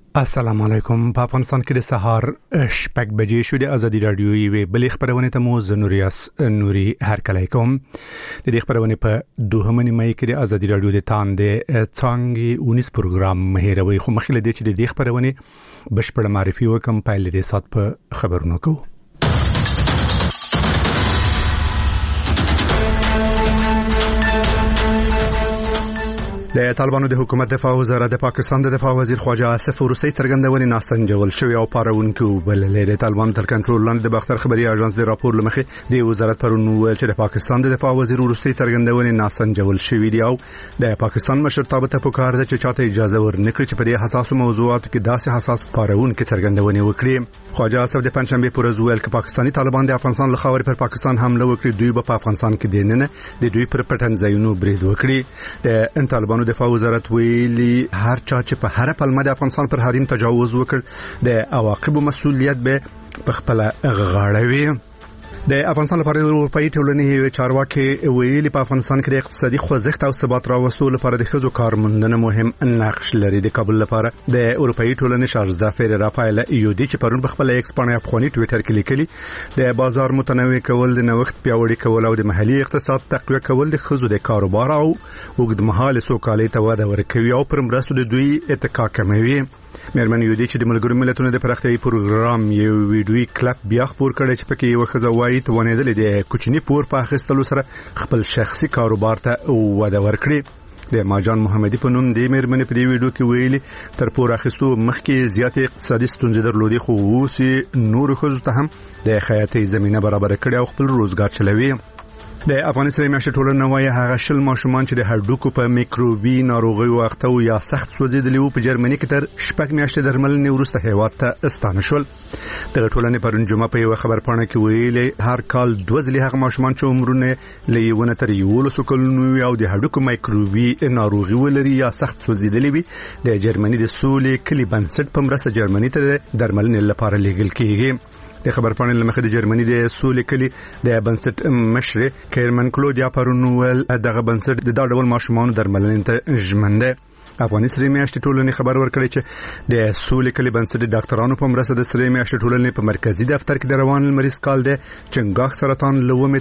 السلام علیکم. په افغانستان کې د سهار 8 بجې شو. د ازادي رادیو یوې بلې خبرونه ته مو زنوریاس نوري هرکلی کوم. د دې خبرونه په 2 مې کې د ازادي رادیو د تاندې څنګه 19 پروګرام مهیروي خو مخکې د دې خبرونه بشپړ معرفي وکم په لید سات په خبرونو کو. د طالبانو د حکومت دفاع وزارت د پاکستان د دفاع وزیر خواجه آصف روسي څرګندونې ناسنجول شوی او پارونکو بل له طالبان تر کنټرول لاندې د باختر خبري اژانس د راپور لمخې د وزارت پرون ویل چې د پاکستان د دفاع وزیر روسي څرګندونې ناسنجول شوی دی او د پاکستان مشرتابه ته پکار ده چې چاته اجازه ورنکړي چې په دې حساسو موضوعاتو کې داسې حساس پارونکو څرګندونې وکړي. خواجه آصف د پنځشنبه پر ورځ ویل چې پاکستاني طالبان د افغانستان له خاورې پر پاکستان حمله وکړي، دوی په افغانستان کې دیننه د دوی پر پټن ځایونو برید وکړي. د طالبانو دفاع وزارت ویلي هر چا چې په هر پلمه د افغانستان پر حریم تجاوز وکړ د عواقبو مسؤلیت به په خپل غاړه وي. د افغانستان لپاره اروپאי ټولنې چارواکي ویلي په افغانستان کې د اقتصادي خوځښت او ثبات راوستلو لپاره د ښځو کارموندنه مهم نقش لري. د کابل لپاره د اروپאי ټولنې شارزدا فیر رافایل یودي چې پرون په خپل ایکس باندې افغاني ټوئیټر کې لیکلي د بازار متنوع کول، د نوښت پیاوړي کول او د محلي اقتصاد تقویه کول د ښځو د کاروبار او اوږدمهاله سوکالۍ ته وده ورکوي او پر مرستو د دوی اتکا کموي. مېرمن یودي چې د ملګرو ملتونو د پراختیايي پروګرام یو ویډیوي کلیپ بیا خبر کړی چې پکې یو ښځه وایي توانېدل د کوچني پور په اخیستلو سره خپل شخصي کاروبار ته وده ورکړي. د ماجان محمدي په نوم د مېرمن په دې ویډیو کې ویلي تر پور اخیستو مخکې زیات اقتصادي ستونزې درلودي خو اوس نور ښځو ته هم د خیاطۍ زمينه برابر کړي او خپل روزګار چلوي. د افغان سره میاشتې ټولنه وايي هغه شل ماشومان چې د هډوکو په میکروبي ناروغیو اخته او یا سخت سوځیدلي وو په جرمني کې تر 6 میاشتې درملنې وروسته هیواد ته استانه شول. د ټولنې پرون جمعه په یو خبر پاڼه کې ویلي هر کال 2 ځلې هغه ماشومان چې عمرونه لېونه تر 11 کلونو او د هډوکو میکروبي ناروغي ولري یا سخت سوځیدلي وي د جرمني د سولې کلی بنسټ په مرسته جرمني ته درملنې لپاره لیږل کیږي. د خبر پاڼې لمخې د جرمني د سولې کلی د بنسټ مشر کیرمن کلودیا پرونول دغه بنسټ د ډول ماشومان درملنې ته ژمنده. افغاني سره میاشتې ټولنې خبر ورکړي چې د سولې کلی بنسټ د ډاکټرانو په مرسته د سره میاشتې ټولنې په مرکزی دفتر کې د روان مریض کال د چنګاښ سرطان له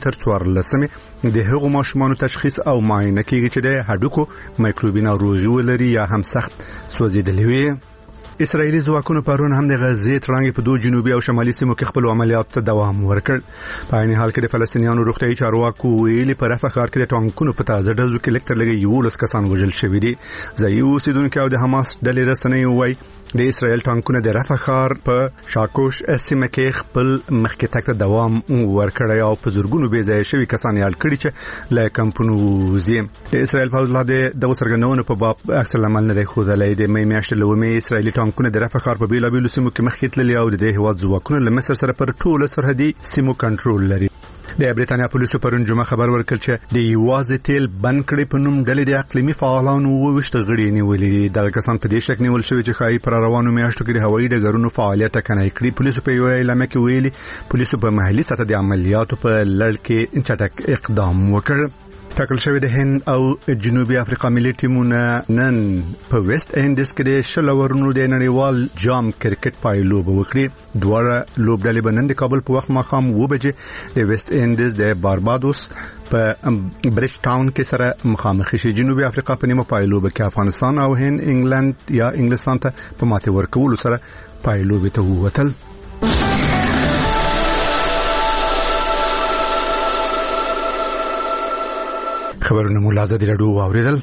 14 د هغو ماشومانو تشخیص او معاینه کیږي چې د هډوکو میکروبي ناروغي ولري یا هم سخت سوځیدلي وي. اسرائیلي ځواکونو پرون هم د غزې ترڅنګ په 2 جنوبي او شمالي سیمو کې خپل عملیات ته دوام ورکړ. په عین حال کې د فلسطینیانو روغتیايي چارواکو ویلي په رفح ښار کې د ټانکونو په تازه ډزو کې لکټر لګي 11 کسان وژل شوي دي. ځایي اوسیدونکو او د حماس ډلې رسنۍ وایي د اسرائیل ټانکونه د رفح ښار په شاکوش سیمه کې خپل مخکې تک ته دوام ورکړی او په زورګونو بې ځای شوي کسان یې کړي چې له کمپونو وزي. د اسرائیل پوځ لا د څرګندونو په باب عکس العمل نه دی ښودلی. د مې میاشتې له ومې اسرائیلي ټانکونه د رفح ښار په بیلابیلو سیمو کې مخکې تللي او د هیواد ځواکونه له مصر سره پر ټولو سرحدي سیمو کنټرول لري. د بریټانیا پولیسو پرون جمعه خبر ورکړ چې د یوازې تیل بند کړي په نوم ډلې د اقلیمي فعالانو وشت غړي نیولې. د کسان په دې شک نیول شوی چې خای پر روانو میاشتو کې د هوایي ډګرونو فعالیت ټکنۍ کړي. پولیسو په یو اعلامیه کې ویلي پولیسو په محلي سطح د عملیاتو په لړ کې چټک اقدام وکړ. ټاکل شوی د هند او جنوبي افریقا ملي ټیمونه نن په ویسټ انډیز کې د شلورونو د نړیوال جام کرکټ پایلوب وکړي. دواړه لوبډلې به نن د کابل په وخت ماښام 2 بجې د ویسټ انډیز د باربادوس په برج ټاون کې سره مخامخ شي. جنوبي افریقا په نیمه پایلوب کې افغانستان او هند انګلند یا انګلستان ته په ماتې ورکولو سره پایلوب ته ووتل. خبرونه مو لازم دي راډیو واوریدل.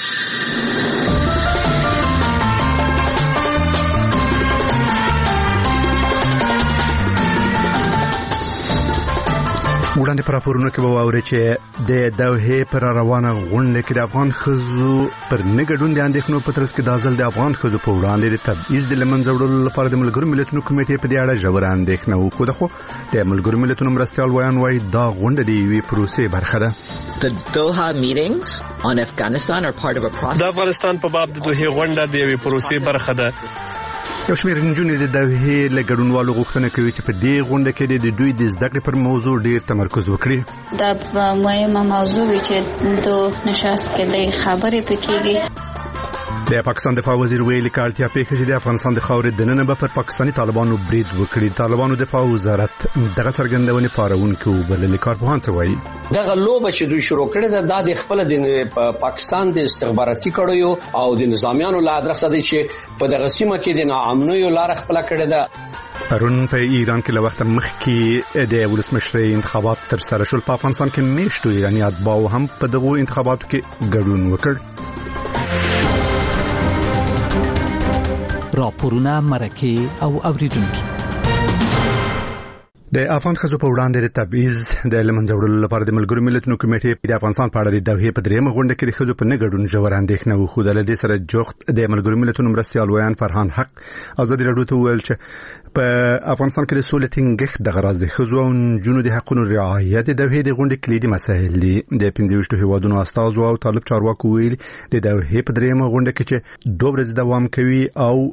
وړاندې پر راپورونو کې به واوري چې د دوحې پر روانه غونډه کې د افغان ښځو پر نګډون د اندېښنو په ترڅ کې د ځل د افغان ښځو په وړاندې د تبعیض د لمنځه وړلو لپاره د ملګرو ملتونو کمیټې په دې اړه ژوره اندېښنه وکړه. خو د ملګرو ملتونو مرستیال وایي دا غونډه د یوې پروسې برخه ده. The Doha meetings on Afghanistan are part of a process. د افغانستان په باب د دوحې غونډه د یوې پروسې برخه ده. یو شمېر نجونې د دوحې له ګډونوالو غوښتنه کوي چې په دې غونډه کې د دوی د زده کړې پر موضوع ډیر تمرکز وکړي. دا مهمه موضوع چې د نشست کې د خبرې پکېږي. د پاکستان دفاع وزیر ویلي کارتیا پیښه چې د افغانستان د خاورې دننه به پر پاکستاني طالبانو برید وکړي. طالبانو دفاع وزارت دغه څرګندونې پارونکو بللي کارپوهان څه وایي. دغه لوبه چې دوی شروع کړې ده د خپل د پاکستان د استخباراتي کړیو او د نظامیانو له ادرسه دي چې په دغه سیمه کې د ناامنیو لار خپل کړې ده. پرون په ایران کې له وخت مخکې د ولسمشرۍ انتخابات تر سره شول. په افغانستان کې میشتو ایرانی اتباعو هم په دغو انتخاباتو کې ګډون وکړ. راپورونه مرکه او اوریدونکو د افغان خزو په وړاندې د تبعیض د لمنځه وړلو لپاره د ملګرو ملتونو کمیټې د افغانستان په اړه د دوحې په درېمه غونډه کې د خزو په نګډون ژور اندېښنه وښودله. د سره جوخت د ملګرو ملتونو مرستیال ویان فرحان حق ازادي راډیو ته ویل چې په افغانستان کې د سولې ټینګښت د غرض د خزو او نجونو د حقوقو رعایت د دوحې د غونډې کلیدي مسایل دي. د 25 هیوادونو استازو او طالب چارواکو ویل د دوحې په درېمه غونډه کې چې 2 ورځې دوام کوي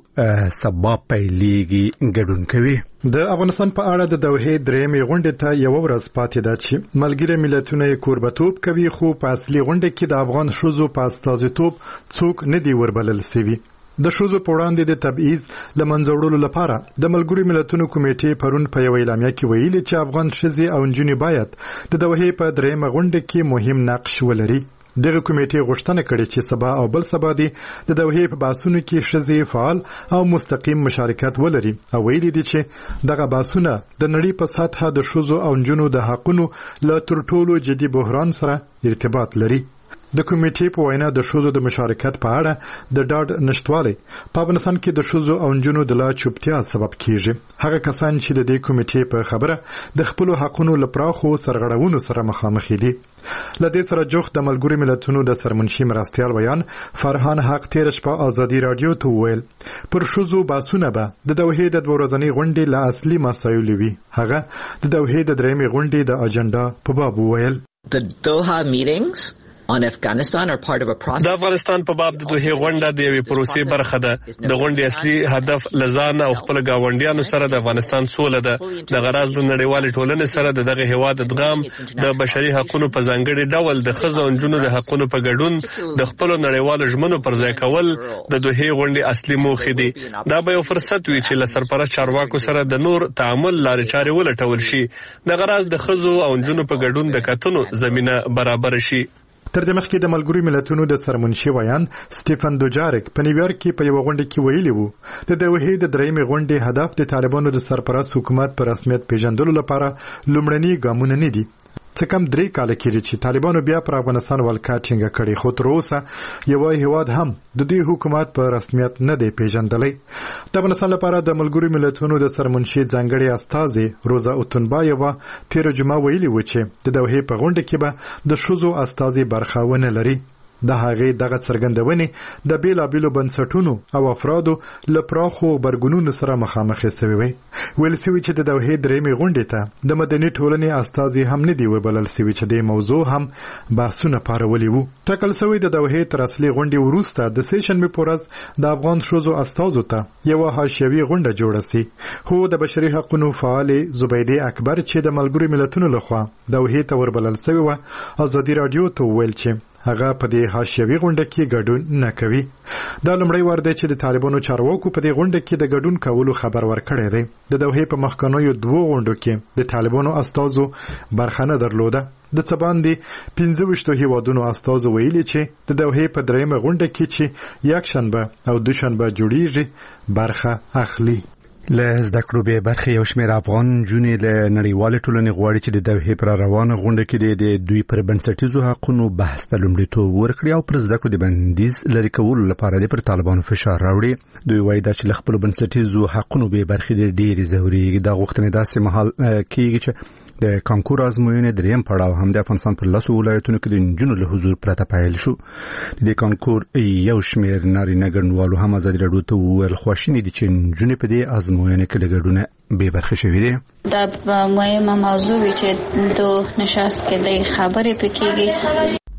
او سبا پیلېږي ګډون کوي. د افغانستان په اړه د دوحې درېمې غونډې ته یو ورځ پاتې ده چې ملګری ملتونه کوربتوب کوي، خو په اصلي غونډه کې د افغان شوزو په استازیتوب څوک نه دی وربلل شوی. د شوزو په وړاندې د تبعیض لمنځه وړلو لپاره د ملګرو ملتونو کمیټې پرون په یو اعلامیه کې ویلي چې افغان ښځې او نجونې باید د دوحې په درېمه غونډه کې مهم نقش ولري. دغه کمیټې غوښتنه کړې چې سبا او بل سبا د دوحې په بحثونو کې ښځې فعال او مستقیم مشارکت ولري او ویلي دي چې دغه بحثونه د نړۍ په سطحه د ښځو او نجونو د حقوقو له تر ټولو جدي بحران سره ارتباط لري. د کمیټې په وینا د ښځو د مشارکت په اړه د ډاډ نشټوالی په افغانستان کې د ښځو او نجونو د لا چوپتیا سبب کیږي. هغه کسان چې د دې کمیټې په خبره د خپل حقوقو لپاره سرغړونو سره مخامخ دي. لدې سره جوخ د ملګرو ملتونو د سرمنشي مرستیال ویان فرحان حق تیر شپه ازادي رادیو ته ویل پر ښځو باسونه به د دوحې د 2 ورځنۍ غونډې له اصلي مسایلو وي. هغه د دوحې د درېمې غونډې د اجنډا په باب ویل The Doha meetings on Afghanistan are part of a process. د افغانستان په باب د دوحې غونډه د یوې پروسې برخه ده. د غونډې اصلي هدف لزان او خپل گاونډیانو سره د افغانستان سوله ده. د غرض له نړیوال ټولنې سره د دغه هیواد ادغام د بشري حقوقو په ځانګړي ډول د ښځو او نجونو د حقوقو په ګډون د خپل نړیوال ژمنو پر ځای کول د دوحې غونډې اصلي موخه دي. دا به یو فرصت وي چې له سرپرست چارواکو سره د نور تعامل لارې چارې ولټول شي. د غرض د ښځو او نجونو په ګډون د کتنو زمينه برابر شي. تر دې مخکې د ملګرو ملتونو د سرمنشي ویان سټيفن دوجارک په نیویارک کې په یو غونډه کې ویلي وو د دوحې د درېمې غونډې هدف د طالبانو د سرپرست حکومت پر رسمیت پیژندلو لپاره لومړني ګامونه نه دي. څه کم 3 کال کېږي چې طالبانو بیا پر افغانستان ولکه ټینګه کړې، خو تر اوسه یو هیواد هم د دې حکومت په رسمیت نه دی پیژندلی. د افغانستان لپاره د ملګرو ملتونو د سرمنشي ځانګړي استازي روزا اوتنبایوا تیر جمعه ویلي و چې د دوحې په غونډه کې به د ښځو استازي برخه ونه لري. د هغې دغه څرګندونې د بیلابیلو بنسټونو او افرادو له پراخو غبرګونونو سره مخامخ شوي وي. ویل شوي چې د دوحې درېمې غونډې ته د مدني ټولنې استازي هم نه دی وبلل شوي چې د موضوع هم بحثونه پارولي وو. ټاکل شوی د دوحې تر اصلي غونډې وروسته د سیشنبې په ورځ د افغان ښځو استازو ته یوه حاشیوي غونډه جوړه شي، خو د بشري حقوقو فعالې زبیدې اکبر چې د ملګرو ملتونو لخوا دوحې ته وربلل شوی و ازادي رادیو ته ویل چې هغه په دې حاشیوي غونډه کې ګډون نه کوي. دا لومړی وار دی چې د طالبانو چارواکو په دې غونډه کې د ګډون کولو خبر ورکړی دی. د دوحې په مخکنیو 2 غونډو کې د طالبانو استازو برخه نه درلوده. د څه باندې 25 هیوادونو استازو ویلي چې د دوحې په درېمه غونډه کې چې یکشنبه او دوشنبه جوړیږي برخه اخلي. له زده کړو به برخه یو شمېر افغان جونې له نړیوال ټولنې غواړي چې د دوحې پر روانه غونډه کې د دوی پر بنسټیزو حقوقو بحث ته لومړیتوب ورکړي او پر زده کړو د بندیز لري کولو لپاره د پر طالبانو فشار راوړي. دوی وایي چې له خپل بنسټیزو حقوقو به برخه ډېری ضروري د غوښتنې داسې مهال کېږي چې د کانکور ازموینې دریم پړاو هم د افغانستان پر لاسو ولایتونو کې د نجونو له حضور پرته پیل شو. د کانکور یو شمېر نارینه ګډونوالو هم ازادي راډیو ته وویل خواشیني دي چې نجونې په دې ازموینې کې له ګډونه بې برخې شوي دي. دا مهمه موضوع چې د نشست کې د خبرې پکېږي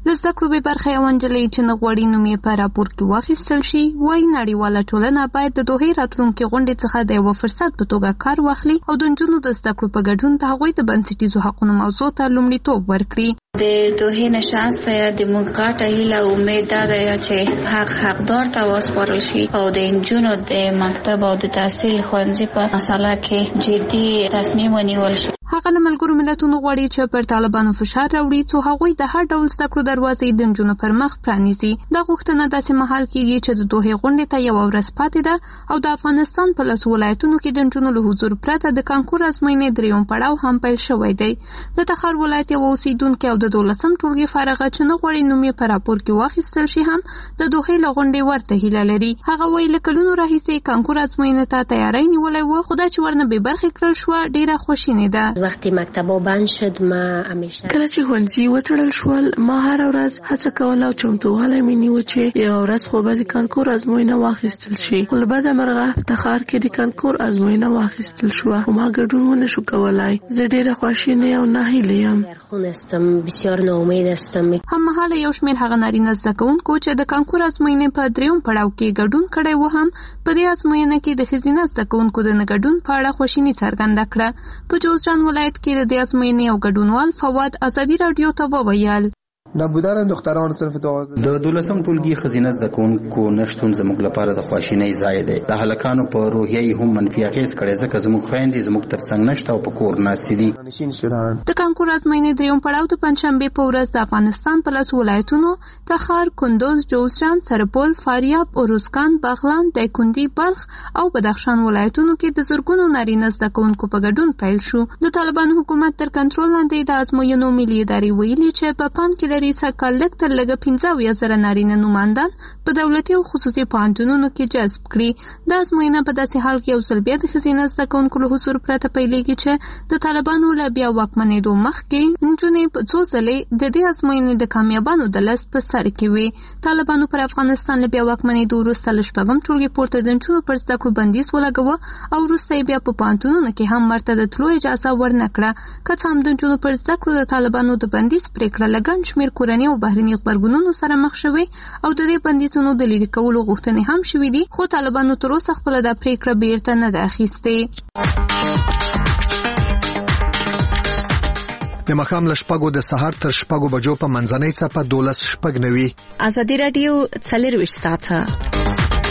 زده کړو به برخه یو نجلۍ چې نه غواړي نوم یې په راپور کې واخیستل شي وایي نړیواله ټولنه باید د دوحې راتلونکي غونډې څخه د یو فرصت په توګه کار واخلي او د نجونو د زده کړو په ګډون د هغوی د بنسټیزو حقوقو موضوع ته لومړیتوب ورکړي. د دوحې نشست د موږ غاټه هیله امید ده چې حقدار ته وسپارل شي او د نجونو د مکتب او د تحصیل ښوونځي په مسله کې جدي تصمیم ونیول شي. هغه له ملګرو ملتونو غواړي چې پر طالبانو فشار راوړي څو هغوی د هر ډول زده کړو دروازې د نجونو پر مخ پرانیزي. دا غوښتنه داسې مهال کېږي چې د دوحې غونډې ته یوه ورځ پاتې ده او د افغانستان په لسو ولایتونو کې د نجونو له حضور پرته د کانکور ازموینې درېیم پړاو هم پیل شوی دی. د تخار ولایت یوه اوسیدونکې او د 12 ټولګي فارغه چې نه غواړي نوم یې په راپور کې واخیستل شي هم د دوحې له غونډې ورته هیله لري. هغه وایي له کلونو راهیسې کانکور ازموینې ته تیاری نیولی و خو دا چې ورنه بې برخې کړل شوه ډېره خواشینې ده. وقتی مکتبا بند شد ما همیشه کله چې ښوونځي وتړل شول ما هر ورځ هڅه کوله او چمتووالی مې نیوه چې یوه ورځ خو به د کانکور ازموینه واخیستل شي. خو له بده مرغه په تخار کې د کانکور ازموینه واخیستل شوه خو ما ګډون ونه شو کولی. زه ډېره خواشینې او ناهیلې یم. بسیار ناامید هستم. هممهاله یو شمېر هغه نارینه زده کوونکو چې د کانکور ازموینې په درېیم پړاو کې ګډون کړی و هم په دې ازموینه کې د ښځینه زده کوونکو د نه ګډون په اړه خواشیني څرګنده کړه. په جوزجان ولایت کې د دې ازموینې او ګډونوال فواد ازادي راډیو ته وویل نبودن دختران صرف د 12 ټولګي خزینه زده کوونکو نشټون زموږ لپاره د خواشینۍ ځای دی. د هلکانو په روحیه هم منفي اغېز کړی ځکه زموږ خویندې زموږ ترڅنګ نشته او په کور ناستې دي. د کانکور ازموینې درېیم پړاو د پنجشنبې په ورځ د افغانستان په لسو ولایتونو تخار، کندوز، جوزجان، سرپل، فاریاب، اروزګان، بغلان، دایکنډي، بلخ او بدخشان ولایتونو کې د زرګونو نارینه زده کوونکو په ګډون پیل شو. د طالبانو حکومت تر کنټرول لاندې د ازموینو ملي ادارې ویلي چې په پام کې سږ لږ تر لږه 15,000 نارینه نوماندان په دولتي او خصوصي پوهنتونونو کې جذب کړي. دا ازموینه په داسې حال کې یو ځل بیا د ښځینه زده کوونکو له حضور پرته پیلېږي چې د طالبانو له بیا واکمنېدو مخکې نجونې په څو ځلې د دې ازموینې د کامیابانو د لس په سر کې وي. طالبانو پر افغانستان له بیا واکمنېدو وروسته له شپږم ټولګي پورته د نجونو پر زده کړو بندیز ولګاوه او وروسته یې بیا په پوهنتونونو کې هم ورته د تلو اجازه ورنه کړه. که څه هم د نجونو پر زده کړو د طالبانو د بندیز پرېکړه له ګڼ شمېر کورني او بهرني غبرګونونو سره مخ شوي او د دې بندیزونو د لرې کولو غوښتنې هم شوي دي خو طالبانو تر اوسه خپله دا پرېکړه بیرته نه ده اخیستې. د ماښام له 6 د سهار تر 6 بجو په منځنۍ څپه 12:09. ازادي راډیو 24 ساعته.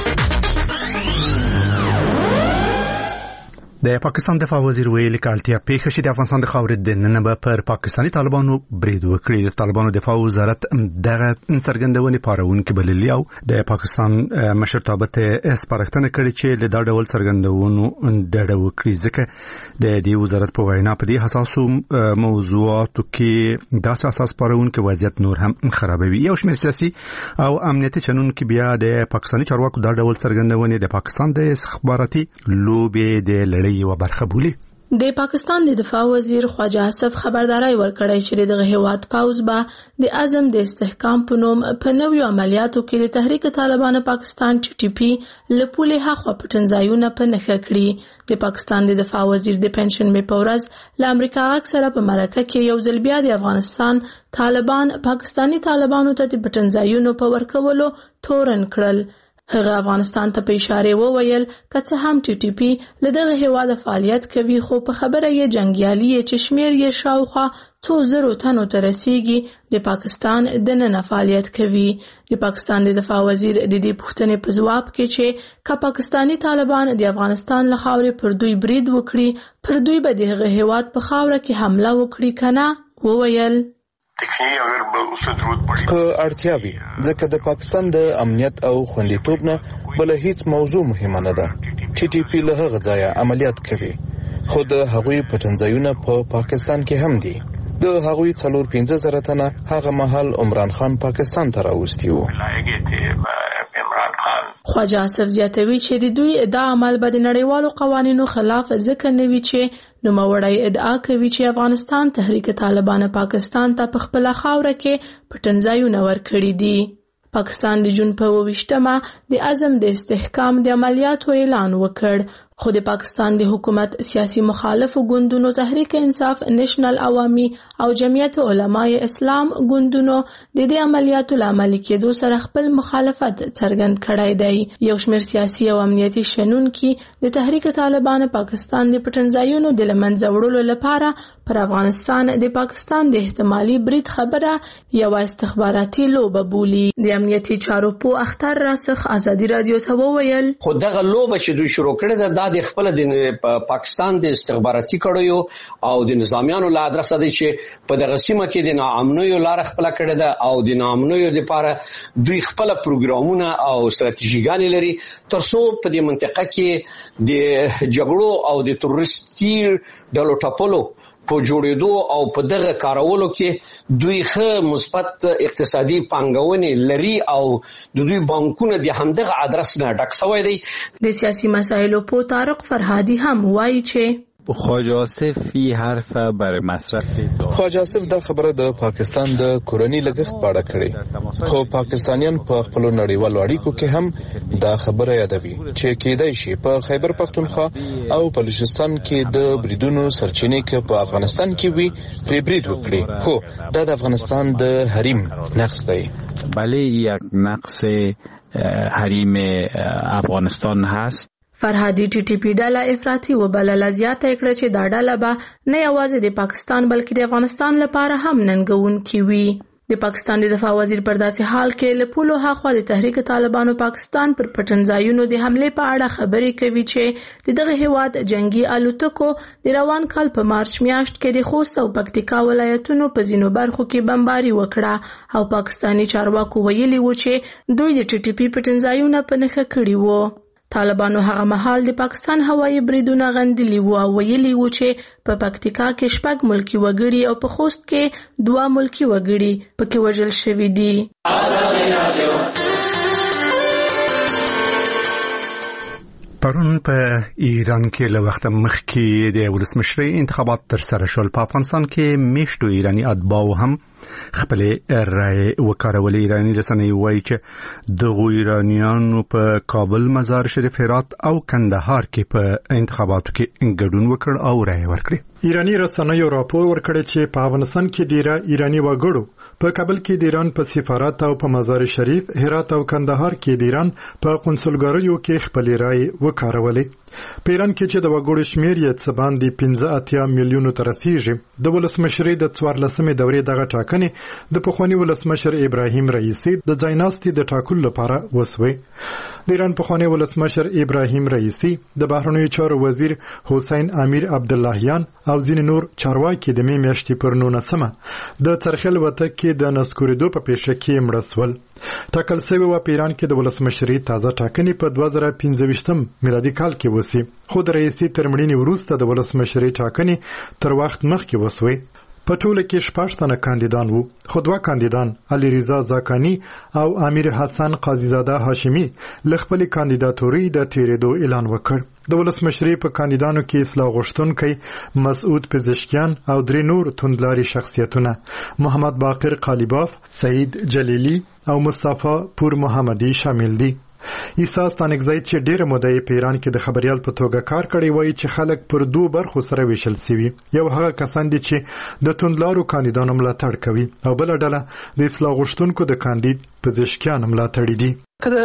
د پاکستان دفاع وزیر ویلي کالتیا پیښه شي د افغانستان د خاورې د نن به پر پاکستاني طالبانو برید وکړي. د طالبانو دفاع وزارت دغه څرګندونې پارونکي بللي او د پاکستان مشرتابه ته سپارښتنه کړې چې له دا ډول څرګندونو ډډه وکړي ځکه د دې وزارت په وینا په دې حساسو موضوعاتو کې داسې اساس پارونکي وضعیت نور هم خرابوي. یو شمېر سیاسي او امنیتي چلونکي بیا د پاکستاني چارواکو دا ډول څرګندونې د پاکستان د استخباراتي لوبې د لړۍ یو برخه بولي. د پاکستان د دفاع وزیر خواجه اسف خبرداري ورکړی چې دغه هیواد پاوز به د اعظم د استحکام په نوم په نویو عملیاتو کې د تحریک طالبان پاکستان TTP لپولې هغه پټنځایونه په نخښه کړی. د پاکستان د دفاع وزیر د پنشنبې په ورځ له امریکا اکثره په مرکه کې یو ځل بیا د افغانستان طالبان پاکستاني طالبانو ته د پټنځایونو په ورکولو تورن کړل. هغه افغانستان ته په اشاره وویل که څه هم TTP له دغه هیواد فعالیت کوي خو په خبره یې جنگیالي چې شمیر یې شاوخوا 200 تنو ته رسیږي د پاکستان د نن فعالیت کوي. د پاکستان د دفاع وزیر د دې پوښتنې په ځواب کې چې که پاکستاني طالبان د افغانستان له خاورې پر دوی برید وکړي پر دوی به دغه هیواد په خاوره کې حمله وکړي کنه وویل که اړتیا وي ځکه د پاکستان د امنیت او خوندیتوب نه بل هیڅ موضوع مهمه نه ده. TTP له هغه ځایه عملیات کوي خو د هغوی پټنځایونه په پاکستان کې هم دي. د هغوی 4-15 تنه هغه مهال عمران خان پاکستان ته راوستي وو. خواجه اسف زیاتوي چې د دوی ادعا عمل به د نړیوالو قوانینو خلاف ځکه نه وي چې نوموړی ادعا کوي چې افغانستان تحریک طالبان پاکستان ته په خپله خاوره کې پټنځایونه ورکړي دي. پاکستان د جون په 28مه د اعظم د استحکام د عملیاتو اعلان وکړ خو د پاکستان د حکومت سیاسي مخالفو ګوندونو تحریک انصاف، نېشنل عوامي او جمعیت علماء اسلام ګوندونو د دې عملیاتو لامل کېدو سره خپل مخالفت څرګند کړی دی. یو شمېر سیاسي او امنیتي شنونکي د تحریک طالبان پاکستان د پټنځایونو د لمنځه وړلو لپاره پر افغانستان د پاکستان د احتمالي برید خبره یو استخباراتي لوبه بولي. د امنیتي چارو په اختر راسخ ازادي رادیو ته وویل خو دغه لوبه چې دوی شروع کړې ده د خپل د پاکستان د استخباراتي کړیو او د نظامیانو له ادرسه دي چې په دغه سیمه کې د ناامنیو لار خپل کړی ده او د ناامنیو لپاره دوی خپل پروګرامونه او ستراتیژیګان لري ترڅو په دې منطقه کې د جګړو او د تروریستي ډلو ټاپلو په جوړېدو او په دغه کارولو کې دوی ښه مثبت اقتصادي پانګونې لري او د دوی بانکونه د همدغه ادرس نه ډک شوی دی. د سیاسي مسایلو په طارق فرهادي هم وایي چې خواجه آصف فی حرف بر مصرف خواجه آصف دا خبره د پاکستان د کورنۍ لګښت په اړه کړې، خو پاکستانیان په خپل نړیوالو اړیکو کې هم دا خبره یادوي چې کېدای شي په خیبر پختونخوا او بلوچستان کې د بریدونو سرچینې کې په افغانستان کې وي پری برید وکړي. خو دا د افغانستان د حریم نقص دی. بله یک نقص حریم افغانستان هست. فرهادي ټي ټي پی ډله افراطي وبلله، زیاته کړه چې دا ډله به نه یوازې د پاکستان بلکې د افغانستان لپاره هم ننګونکې وي. د پاکستان د دفاع وزیر پر داسې حال کې له پولو هاخوا د تحریک طالبانو پاکستان پر پټنځایونو د حمله په اړه خبرې کوي چې د دغه هیواد جنگي الوتکو د روان کال په مارچ میاشت کې د خوست او پکتیکا ولایتونو په ځینو برخو کې بمباري وکړه او پاکستاني چارواکو ویلي و چې دوی د ټي ټي پی پټنځایونه په نښه کړي وو. طالبانو هغه مهال د پاکستان هوایي بریدونه غندلي وو او ویلي وو چې په پکتیکا کې 6 ملکی وګړي او په خوست کې 2 ملکی وګړي پکې وژل شوي دي. پرون په ایران کې له وخت مخکې د ولسمشرۍ انتخابات تر سره شول. په افغانستان کې میشتو ایرانی اتباع هم خپل رائے وکړولې. ایرانی رسنۍ وایي چې د ایرانیانو په کابل، مزار شریف، هرات او کندهار کې په انتخاباتو کې ګډون وکړ او رائے ورکړه. ایرانی رسنیو راپور ورکړی چې په افغانستان کې ډیره ایرانی وګړو په کابل کې د ایران په سفارت او په مزار شریف، هرات او کندهار کې د ایران په قونسلګریو کې خپل رائے وکړولې. په ایران کې چې د وګړو شمیر یې څه باندې 15 میلیونو ته رسیږي. د ولسمشرۍ د 14مې دورې دغه ټاکنې د پخوانی ولسمشر ابراهیم رئیسی د ځایناستي د ټاکلو لپاره وسوي. د ایران پخوانی ولسمشر ابراهیم رئیسی، د بهرنیو چارو وزیر حسین امیر عبداللهیان او ځینې نور چارواکي د می میاشتې پر 19مه د چرخل وته کې د نسکوریدو په پیښه کې مړه شول. ټاکل شوی و په ایران کې د ولسمشرۍ تازه ټاکنې په 2015 میلادي کال کې وسی، خو د رئیسي تر مړینې وروسته د ولسمشرۍ ټاکنې تر وخت مخکې وسوي. په ټوله کې 6 تنه کاندیدان وو، خو 2 کاندیدان علی رضا زاکانی او امیر حسن قاضیزاده هاشمی له خپل کاندیداتوري د تیریدو اعلان وکړ. د ولسمشرۍ په کاندیدانو کې اصلاح غوښتونکي مسعود پزشکیان او 3 نور توندلاري شخصیتونه محمد باقر قالیباف، سعید جلیلی او مصطفی پور محمدی شامل دي. عیسی ستانکزی چې ډیره موده په ایران کې د خبريال په توګه کار کړی وایي چې خلک پر 2 برخو سره ویشل سوي. یو هغه کسان دي چې د توندلارو کاندیدانو ملاتړ کوي او بل ډله د اصلاح غوښتونکو د کاندید پزشکیان ملاتړي دي. که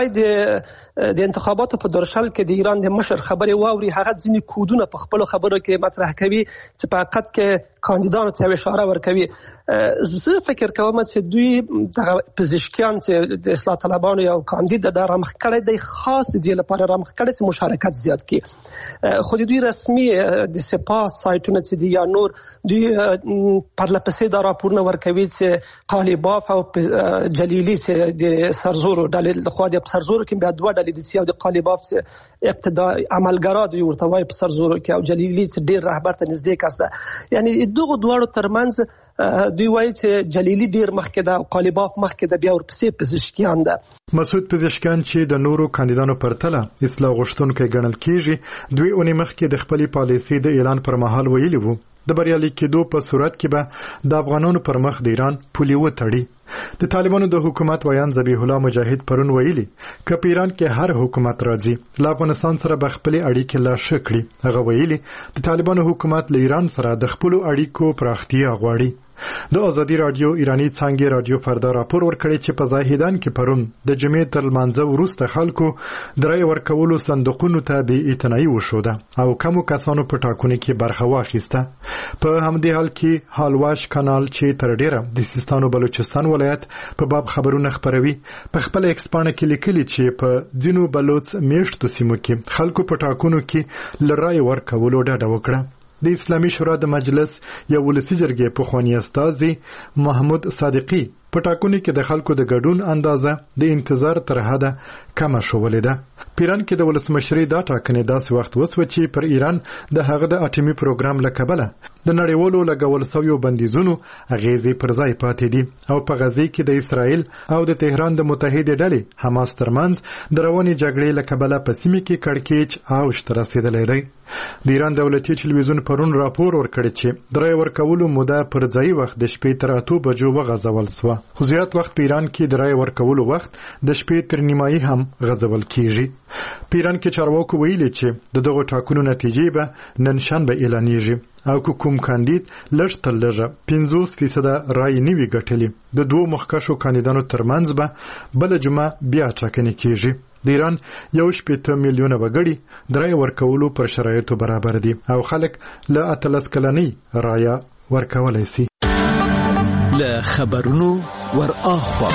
سړی د انتخاباتو په درشل کې د ایران د مشر خبري واوري، هغه ځینې کودونه په خپل خبرو کې مطرح کوي چې په حقیقت کې کاندیدانو ته اشاره ورکوي. زه فکر کوم چې دوی د پزشکیان چې د اصلاح طلبانو یو کاندید د رامخ کړي د خاص دی لپاره رامخ کړي چې مشارکت زیات کړي. خو دوی رسمي د سپاه سایټونه چې دی یا نور دوی پرلپسې دا راپورونه ورکوي چې قالیباف او جلیلی چې د سرزورو ډلې خو د سرزورو کې بیا 2 ډلې دي چې د قالیباف چې اقتدار عملګرا دوی ورته وایي په سرزورو کې او جلیلی چې ډیر رهبر ته نږدې کس ده. یعنی دغه دواړو ترمنځ دوی وایي چې جلیلی ډیر مخکې ده او قالیباف مخکې ده، بیا ورپسې پزشکیان ده. مسعود پزشکیان چې د نورو کاندیدانو پرتله اصلاح غوښتونکي ګڼل کیږي، دوی اونۍ مخکې د خپلې پالیسۍ د اعلان پر مهال ویلي وو د بریالي کېدو په صورت کې به د افغانانو پر مخ د ایران پولې وتړي. د طالبانو د حکومت ویان ذبیح الله مجاهد پرون ویلي ک په ایران کې هر حکومت راځي له افغانستان سره به خپل اړیکې لا ښه کړي. هغه ویلي د طالبانو حکومت له ایران سره د خپل اړیکو پراختیا غواړي. د ازادي رادیو ایرانی څنګه رادیو فردا راپور ورکړی چې په زاهدان کې پرون د جمعې تر لمانځه وروسته خلکو درای ورکولو صندوقونو ته بې اعتنایي وشوده او کمو کسانو په ټاکنو کې برخه واخیسته. په همدې حال کې حالواش کانال چې تر ډیره د سیستان او بلوچستان ولایت په باب خبرونه خبروي په خپل ایکسپانه کې لیکلي چې په ځینو بلوچ میشتو سیمو کې خلکو په ټاکنو کې لرای ورکولو ډاډه وکړه. د اسلامي شورا د مجلس یو ولسی جرګې پخوانی استاذ محمود صادقی په ټاکنو کې د خلکو د ګډون اندازه د انتظار تر حده کم شولې ده. پیران کې د ولسمشری دا ټاکنې داسې وخت وسو چې پر ایران د هغه د اټومي پروګرام لکبله د نړیوالو لګول شویو بندیزونو اغیزې پر ځای پاتې دي او په غزه کې د اسرائیل او د تهران د متحده ډلې حماس ترمنځ د رواني جګړې لکبله په سیمه کې کړکېچ او شتر رسیدلې دی. د ایران دولتي ټلویزیون پرون راپور ورکړی چې درې ورکولو موده پر ځای وخت د شپې تر 8 بجو وغځول شو. خو زیات وخت په ایران کې درې ورکولو وخت د شپې تر نیمایي هم غځول کیږي. په ایران کې چارواکو ویلي چې دغه ټاکنو نتیجې به نن شنبه اعلانېږي او کوم کاندید لږ تر لږه 50% رای نیوي ګټلې. د دوه مخکښو کاندیدانو ترمنځ به بل جمعه بیا ټاکنې کیږي. د ایران 1.8 میلیونه وګړي درای ورکولو پر شرایطو برابر دي او خلک له 13 کلنۍ رایه ورکولای شي. له خبرونو ورآخوا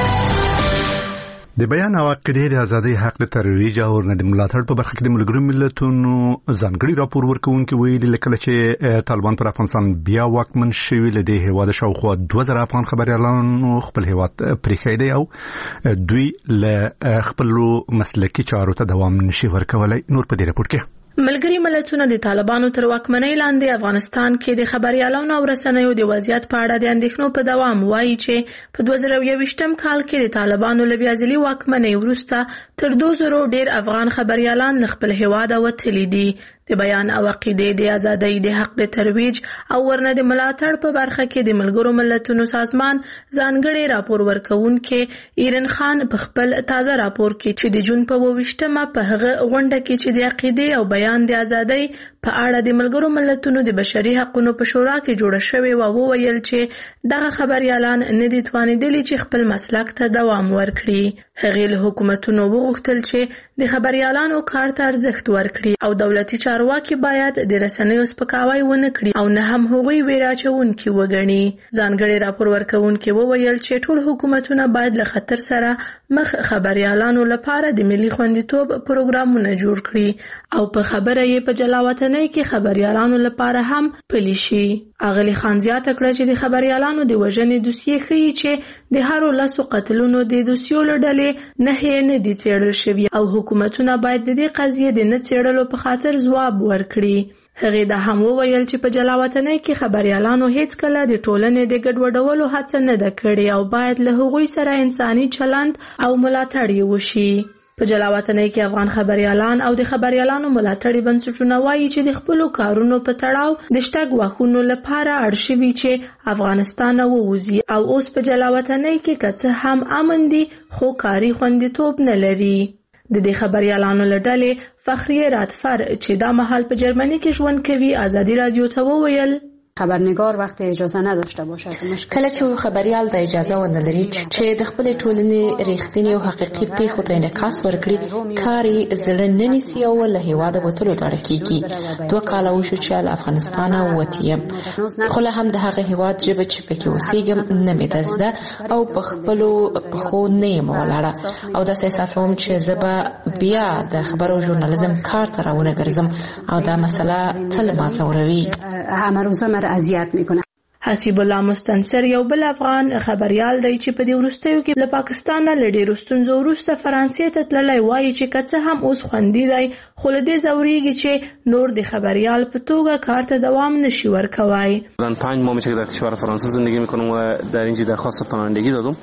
د بیان او عقیدې د ازادۍ حق د ترویج او د ملاتړ په برخه کې د ملګرو ملتونو ځانګړي راپور ورکوونکي ویلي لکه چې طالبان پر افغانستان بیا واکمن شوي له دې هیواد شاوخوا 2000 افغان خبريالانو خپل هیواد پریښی دی او دوی له خپل مسلکي چارو ته دوام نشي ورکولای. نور په دې راپور کې ملګری ملتونه د طالبانو تر واکمنۍ لاندې افغانستان کې د خبريالانو او رسنیو د وضعیت په اړه د اندېښنو په دوام وایي چې په 2021م کال کې د طالبانو له بیا ځلي واکمنۍ وروسته تر 2000 ډیر افغان خبريالان خپل هیواد وتلي دي. د بیان او عقیدې د ازادۍ د حق د ترویج او ورنه د ملاتړ په برخه کې د ملګرو ملتونو سازمان ځانګړي راپور ورکوونکي ایرن خان په خپل تازه راپور کې چې د جون په 28مه په هغه غونډه کې چې د عقیدې او بیان د ازادۍ په اړه د ملګرو ملتونو د بشري حقوقو په شورا کې جوړ شوی و ویل چې دغه خبريالان نه دي توانیدلي چې خپل مسلک ته دوام ورکړي. هغه له حکومتونو وغوښتل چې د خبريالانو کار ته ارزښت ورکړي او دولتي چارواکي باید د رسنیو سپکاوی ونه کړي او نه هم هغوی ویراچونکي وګڼي. ځانګړي راپور ورکوونکي وویل چې ټول حکومتونه باید له خطر سره مخ خبريالانو لپاره د ملي خوندیتوب پروګرامونه جوړ کړي او په خبره یې په جلاوطنۍ کې خبريالانو لپاره هم پلي شي. اغلی خان زیاته کړه چې د خبريالانو د وژنې دوسیې ښیي چې د هرو 10 قتلونو د دوسیو له ډلې نه دي څېړل شوي او حکومتونه باید د دې قضیې د نه څېړلو په خاطر ځواب ورکړي. هغه دا هم وویل چې په جلاوطنۍ کې خبريالانو هیڅ کله د ټولنې د ګډوډولو هڅه نه ده کړې او باید له هغوی سره انساني چلند او ملاتړ وشي. په جلاوطنۍ کې افغان خبريالان او د خبريالانو ملاتړي بنسټونه وایي چې د خپل کارونو په تړاو د شټګ واخونو لپاره اړ شوي چې افغانستان ووځي او اوس په جلاوطنۍ کې کڅ هم امن دي خو کاری خوندیتوب نه لري. د دې خبريالانو لړډلې فخریه راتفر چې دا مهال په جرمني کې ژوند کوي ازادي رادیو ته وویل خبرنگار وقتی اجازه نداشته باشد کله چې خبريال د اجازه ونه لري چې د خپل ټولنې ریښتینی او حقیقي پیښو ته انعکاس ورکړي کاري زړه نه نیسي او له هیواده وتلو ډار کیږي. 2 کاله وشو چې له افغانستان وتیم خو له هم د هغه هیواد جبه چې پکې اوسېږم نه مې دزده او په خپل خو نه یم ولاړه او د احساسوم چې زه بیا د خبرو ژورنالیزم کار ته راونه ګرځم او دا مسله تل ما زوروي. همه روزه مرا اذیت میکنه. حسیب الله مستنصر یو بل افغان خبريال دی چې په دې وروستیو کې له پاکستان له ډېرو ستونزو وروسته فرانسې ته تللی وایي چې که څه هم اوس خوندي دی خو له دې ځورېږي چې نور د خبريال په توګه کار ته دوام نشي ورکوای. من 5 ماه میشه که در کشور فرانسه زندگی میکنم و در اینجا درخواست پناهندگی دادم.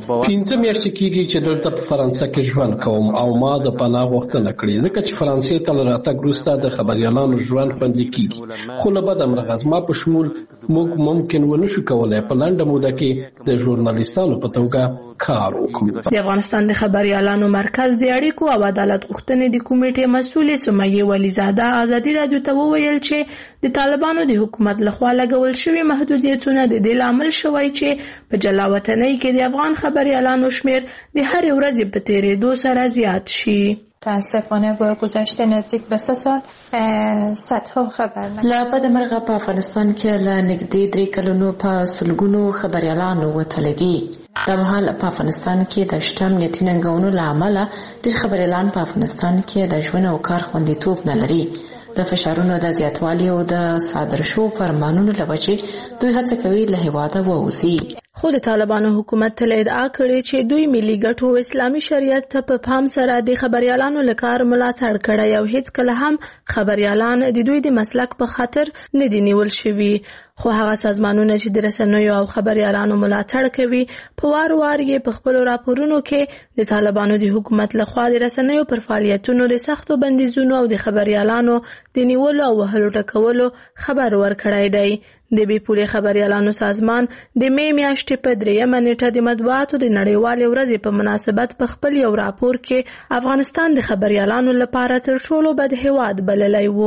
15 میاشتې کېږي چې دلته په فرانسه کې ژوند کوم او ما د پناه غوښتنه کړې ځکه چې فرانسې ته راتګ وروسته د خبريالانو ژوند خوندي کیږي خو له بده مرغه ما په شمول موږ ممکن ونشو کولای په لنډه موده کې د ژورنالیستانو په توګه کار وکړو. د افغانستان د خبريالانو مرکز د اړیکو او عدالت غوښتنې د کمیټې مسؤل سمیه ولیزاده ازادي رادیو ته وویل چې د طالبانو د حکومت لخوا لګول شوی محدودیتونه د دې لامل شوی چې په جلاوطنۍ کې د افغان خبريالانو شمیر د هر ورځې په تیریدو سره زیات شي. متاسفانه با گذشته نزدیک به 3 سال صدها خبر لا بد مرغه په افغانستان کې لا نږدې 3 کلونو په سلګونو خبريالانو وتل دي. د مهال په افغانستان کې د شته امنیتي ننګونو له امله ډېر خبريالان په افغانستان کې د ژوند او کار خوندیتوب نه لري. د فشارونو د زیاتوالي او د صادر شو فرمانونو له وجې دوی هڅه کوي له هیواده ووځي. خو د طالبانو حکومت تل ادعا کړې چې دوی ملي ګټو او اسلامي شریعت ته په پام سره د خبريالانو لپاره ملاتړ کړی او هیڅ کله هم خبريالان د دوی د مسلک په خاطر نه دي نیول شوي. خو هغه سازمانونه چې د رسنیو او خبريالانو ملاتړ کوي په وار یې په خپل راپورونو کې د طالبانو د حکومت لخوا د رسنیو پر فعالیتونو د سختو بندیزونو او د خبريالانو د نیولو او وهلو ټکولو خبر ورکړی دی. د بي پولې خبريالانو سازمان د می میاشتې په 3 نیټه د مطبوعاتو د نړیوالې ورځې په مناسبت په خپل یو راپور کې افغانستان د خبريالانو لپاره تر ټولو بد هیواد بللی و.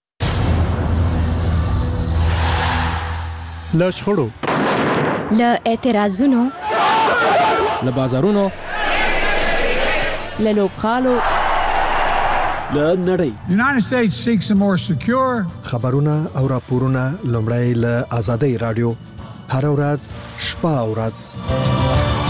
له شخړو، له اعتراضونو، له بازارونو، له لوبغالو، له نړۍ. United States seeks a more secure. خبرونه او راپورونه لومړی له آزادۍ رادیو هر ورځ شپه او ورځ.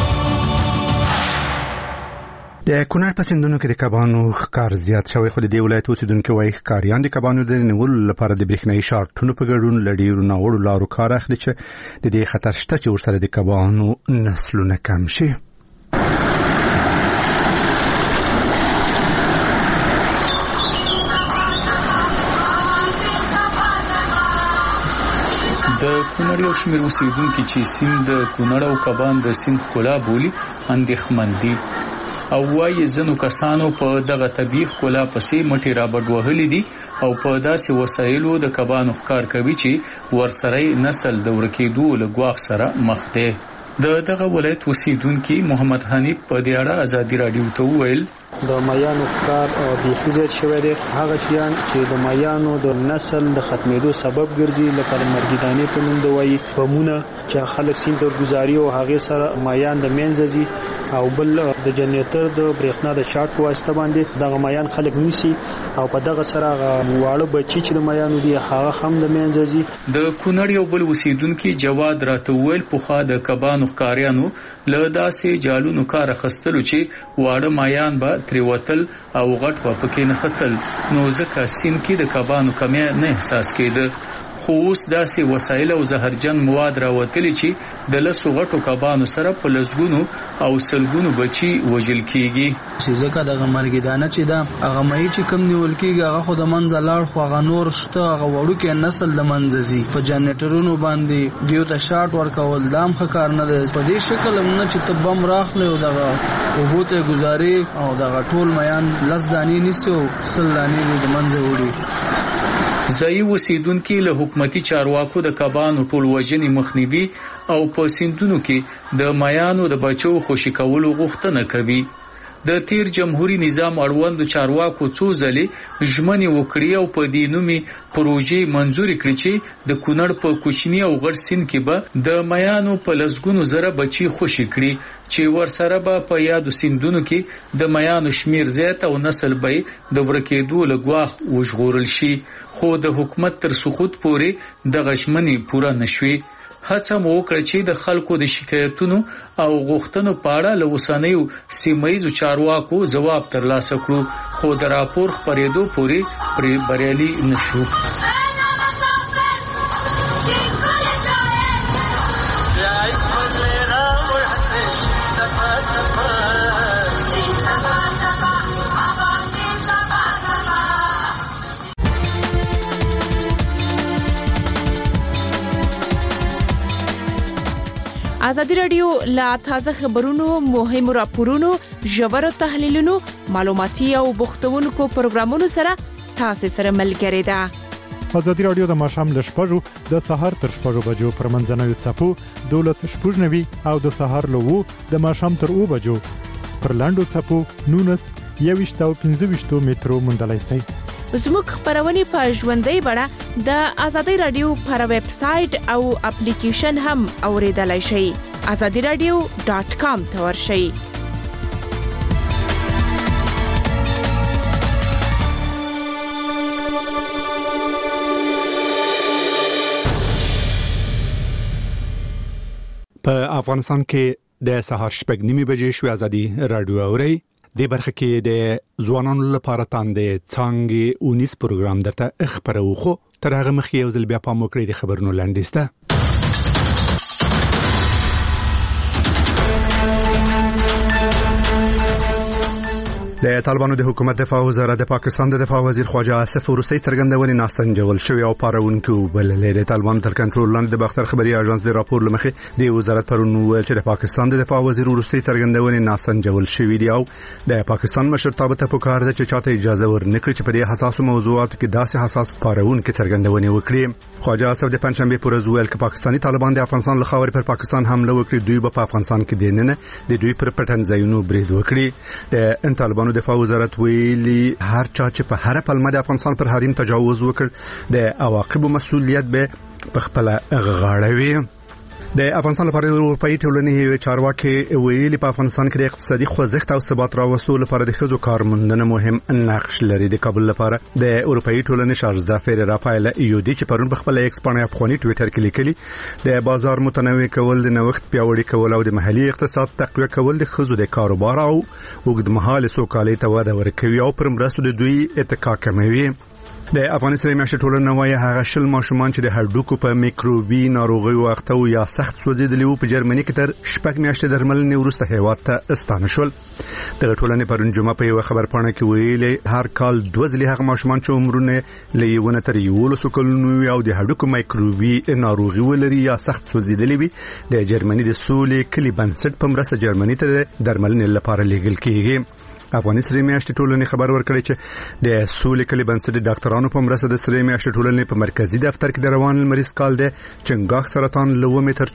د کونړ په سیندونو کې د کبانو ښکار زیات شوی، خو د دې ولایت اوسیدونکو وايي ښکاریان د کبانو د نیولو لپاره د برېښنايي شارټونو په ګډون له ډېرو ناوړو لارو کار اخلي چې د دې خطر شته چې ورسره د کبانو نسلونه کم شي. د کونړ یو شمېر اوسیدونکي چې سیند د کونړ او کبان د سیند ښکلا بولي اندېښمن دي او وايي ځینو کسانو په دغه طبیعي ښکلا پسې مټې رابډ وهلي دي او په داسې وسایلو د کبانو ښکار کوي چې ورسره نسل د ورکېدو له ګواښ سره مخ دی. دغه ولایت اوسیدونکي محمد حنیف په دې اړه ازادي رادیو ته وویل د مایانو ښکار بیخي زیات شوی دی. هغه شیان چې د مایانو د نسل د ختمېدو سبب ګرځي لکه د مرګدانې په نوم د وایي بمونه چې خلک سیند ته ګزاري او هغه سره مایان د منځ ځي او بل د جنریټر د برېښنا د شارټ په واسطه باندې دغه مایان خلک نیسي او په دغه سره واړه بچي چې د مایانو دي هغه هم د منځ ځي. د کونړ یو بل اوسیدونکي جواد راته وویل پخوا د کبانو ښکاریانو له داسې جالونو کار اخیستلو چې واړه مایان به ترې وتل او غټ به پکې نه ختل، نو ځکه سیند کې د کبانو کمی نه احساس کېده. خو اوس داسې وسایل او زهرجن مواد راوتلي چې د لسو غټو کبانو سره په لسګونو او سلګونو بچي وژل کیږي. چې ځکه دغه مرګدانه چې دا هغه مې چې کم نیول کیږي هغه خو د منځ لاړ خو هغه نور شته هغه وړو کې نسل د منځزي په جنریټرونو باندې دیو ته شارټ ورکول دام ښکار نه دی. په دې شکل موږ چې تبم راخله او دغه وبوته گزاري او دغه ټول میان لس دانی نیسو سل دانی د منځ وړي. ځایي اوسیدونکي له حکومتي چارواکو د کبانو ټول وژنې مخنیوي او په سیندونو کې د مایانو د بچو خوشي کولو غوښتنه کوي. د تیر جمهوریت نظام اړوند چارواکو څو ځلې ژمنې وکړې او په دې نومي پروژې منزوري کړې چې د کونړ په کوچني او غټ سیند کې به د مایانو په لسګونو زره بچي خوشي کړي چې ورسره به په یادو سیندونو کې د مایانو شمیر زیات او نسل به د ورکېدو له ګواښ وژغورل شي. خو د حکومت تر سقوط پورې د غشمنې پوره نشوي. هڅه مو وکړه چې د خلکو د شکایتونو او غوښتنو په اړه له اوسنیو سیمایي چارواکو ځواب ترلاسه کړو، خو د راپور خپرېدو پورې پرې بریالي نشو. ازادي رادیو لا تازه خبرونو، مهمو راپورونو، ژورو تحلیلونو، معلوماتي او بوختونکو پروګرامونو سره تاسو سره ملګری ده. ازادي رادیو د ماښام له 6 د سهار تر 6 بجو پر منځنوي څپو 12:90 او د سهار له 2 د ماښام تر 2 بجو پر لاندو څپو 19 او 15 مترو مندلای سي. زموږ خبرونه په ژوندۍ بڼه د ازادي رادیو پر ویب سټ او اپلیکیشن هم اوریدلای شئ. azadiradio.com ته ورشئ. په افغانستان کې د سهار 8:30 بجې شو ازادي رادیو اوري د برخه کې د ځوانانو لپاره تاندې څنګه 19 پروګرام درته خبرو خو تر هغه مخکې یو ځل بیا په موکړې د خبرونو لاندېسته. د طالبانو د حکومت دفاع وزارت د پاکستان د دفاع وزیر خواجه آصف روسي څرګندونې ناسنجول شوی او پارونکو بللې د طالبانو تر کنټرول لاندې د باختر خبري اژانس د راپور لمخې د وزارت پرون ویل چې د پاکستان د دفاع وزیر روسي څرګندونې ناسنجول شوی دی او د پاکستان مشرتابه ته پکار ده چې چاته اجازه ورنکړي چې په دې حساسو موضوعاتو کې داسې حساس پارونکو څرګندونې وکړي. خواجه آصف د پنځشنبه پر ورځ ویل چې پاکستاني طالبان د افغانستان له خاورې پر پاکستان حمله وکړي، دوی په افغانستان کې دیننه د دوی پر پټنځایونو برید وکړي. د طالبانو دفاع وزارت ویلي هر چا چې په هر پلمه د افغانستان پر حریم تجاوز وکړ د عواقب مسؤلیت به په خپل غاړه وي. د افغانستان لپاره اروپאי ټولنې چارواکي ویلي په افغانستان کې د اقتصادي خوځښت او ثبات راوستلو لپاره د ښځو کارموندنه مهم نقش لري. د کابل لپاره د اروپאי ټولنې شارزدا فیر رافایل یودي چې پرون په خپل ایکس باندې افغاني ټوئیټر کې لیکلي د بازار متنوع کول، د نوښت پیاوړي کول او د محلي اقتصاد تقویه کول د ښځو د کاروبار او اوږدمهاله سوکالۍ ته وده ورکوي او پر مرستو د دوی اتکا کموي. د افغانستان میاشتې ټولنه وايي هغه شل ماشومان چې د هډوکو په میکروبي ناروغي وخته او یا سخت سوځیدلی وو په جرمني کې تر شپږ میاشتې درملنې وروسته هیواد ته استانه شول. د ټولنې پرون جمعه په یو خبر پاڼه کې ویلي هر کال 2 ځلې هغه ماشومان چې عمرونه لېونه تر 11 کلونو او د هډوکو میکروبي ناروغي ولري یا سخت سوځیدلی وي د جرمني د سولې کلی بنسټ په مرسته جرمني ته درملنې لپاره لیږل کیږي. افغاني سری میاشتې ټولنې خبر ورکړی چې د سولې کلی بنسټ ډاکټرانو په مرسته د سری میاشتې ټولنې په مرکزی دفتر کې د روان مریض کال د چنګاښ سرطان لومې تر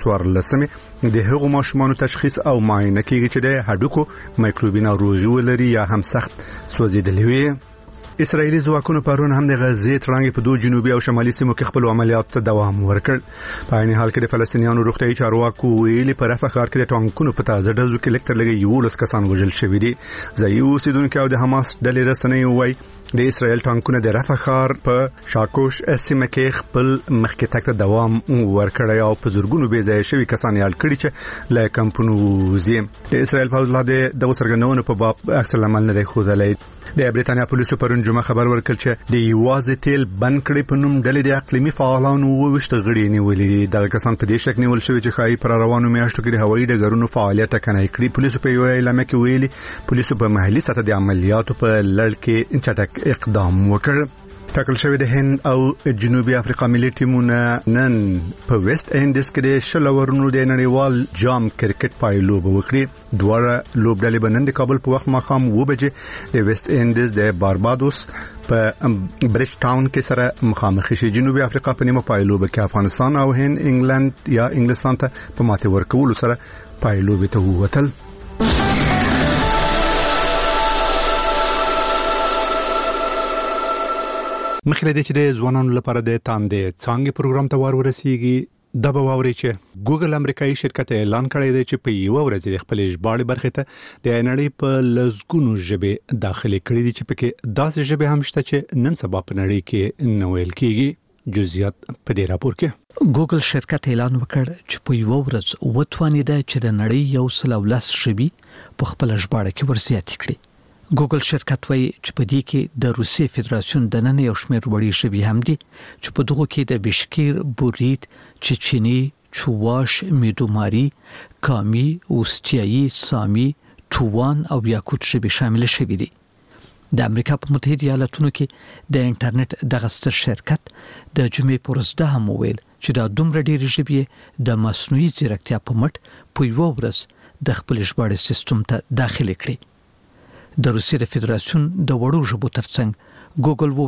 14 د هغو ماشومانو تشخیص او معاینه کیږي چې د هډوکو میکروبي ناروغي ولري یا هم سخت سوځیدلی وي. اسرایلی ځواکونو پرون هم د غزې ترانګ په دوه جنوبي او شمالي سیمو کې خپل عملیات ته دوام ورکړ. په عین حال کې د فلسطینیانو روغتیايي چارواکو ویلي په رفح ښار کې د ټانکونو په تازه ډزو کې لکټر لګي 11 کسان وژل شوي دي. ځایي اوسیدونکو او د حماس ډلې رسنۍ وایي د اسرایل ټانکونه د رفح ښار په شاکوش سیمه کې خپل مخکې تک ته دوام ورکړی او په زورګونو بې ځای شوي کسان یې کړي چې له کمپونو وزي. د اسرایل پوځ لا د څرګندونو په باب عکس العمل نه دی ښودلی. د بریتانیا پولیسو پرون جمعه خبر ورکړ چې د یوازې تیل بند کړي په نوم ډلې د اقلیمي فعالانو وشت غړي نیولې. د کسان په دې شک نیول شوی چې خای پر روانو میاشتو کې د هوایي ډګرونو فعالیت کنای کړی. پولیسو په یو اعلان کې ویلي پولیسو په محلي سطح د عملیاتو په لړ کې چټک اقدام وکړ. ټاکل شوی د هند او جنوبي افریقا ملي ټیمونه نن په ویسټ انډیز کې د شلورونو د نړیوال جام کرکټ پایلوب وکړي. دواړه لوبډلې بنن د کابل په وخت ماښام 2 بجې د ویسټ انډیز د باربادوس په برج ټاون کې سره مخامخ شي. جنوبي افریقا په نیمه پایلوب کې افغانستان او هند انګلند یا انګلستان ته په ماته ورکولو سره پایلوب ته ووتل. مخکې د چې د ځوانانو لپاره د تاندې څنګه پروګرام ته ورسیږي د بواوري چې ګوګل امریکایي شرکت اعلان کړی دی چې په یو ورځ د خپل ژباړې برخه ته د نړۍ په لزګونو ژبه داخلي کړی دي چې پکې داسې ژبه هم شته چې نن سبا په نړۍ کې نه ویل کیږي. جزئیات په دې راپور کې ګوګل شرکت اعلان وکړ چې په یو ورځ وټوانیده چې د نړۍ 110 ژبې په خپل ژباړه کې ورزیاتې کړي. ګوګل شرکت وایي چې په دې کې د روسي فدراسیون د نن یو شمېر وړي ژبې هم دي چې په دغه کې د بشکیر، بورید، چچنی، چواش، میډوماري، کامی، اوستیایي، سامي، تووان او یاکوت ژبې شامل شوي دي. د امریکا په متحده ایالاتونو کې د انټرنیټ دغه ستر شرکت د جمعې پر ورځ هم ویل چې دا دومره ډېرې ژبې د مصنوعي ځیرکتیا په مټ په یو ورځ د خپل ژباړې سیستم ته داخلي کړي. د روسي فدراسیون د وړو ژبو ترڅنګ ګوګل وویل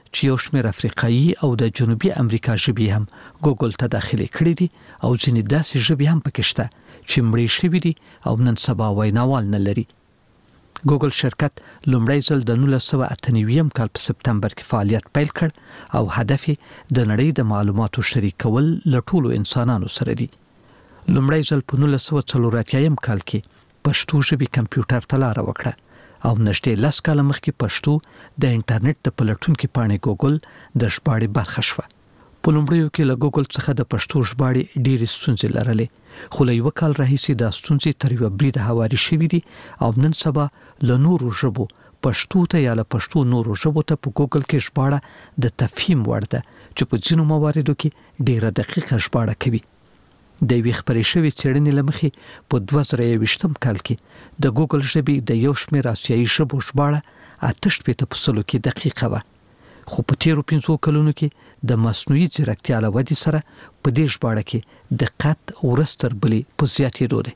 چې یو شمېر افریقایي او د جنوبي امریکا ژبې هم ګوګل ته داخلي کړې دي او ځینې داسې ژبې هم پکې شته چې مړې شوې دي او نن سبا ویناوال نه لري. ګوګل شرکت لومړی ځل د 1998 کال په سپتمبر کې فعالیت پیل کړ او هدف یې د نړۍ د معلوماتو شریکول له ټولو انسانانو سره دی. لومړی ځل په 1984 کال کې پښتو ژبې کمپیوټر ته لاره وکړه او نږدې 10 کال مخکې پښتو د انټرنیټ د پلټونکو پاڼې ګوګل د ژباړې برخه شوه. په لومړیو کې له ګوګل څخه د پښتو ژباړې ډېرې ستونزې لرلې، خو له یو کال راهیسې دا ستونزې تر یو بریده هواري شوې دي او نن سبا له نورو ژبو پښتو ته یا له پښتو نورو ژبو ته په ګوګل کې ژباړه د تفهیم وړ ده چې په ځینو مواردو کې ډېره دقیقه ژباړه کوي. د یوې خپرې شوې څېړنې له مخې په 2020 کال کې د ګوګل ژبې د یو شمېر آسیایي ژبو ژباړه 88% کې دقیقه وه، خو په تیرو 5 کلونو کې د مصنوعي ځیرکتیا له ودې سره په دې ژباړه کې دقت ورځ تر بلې په زیاتېدو دی.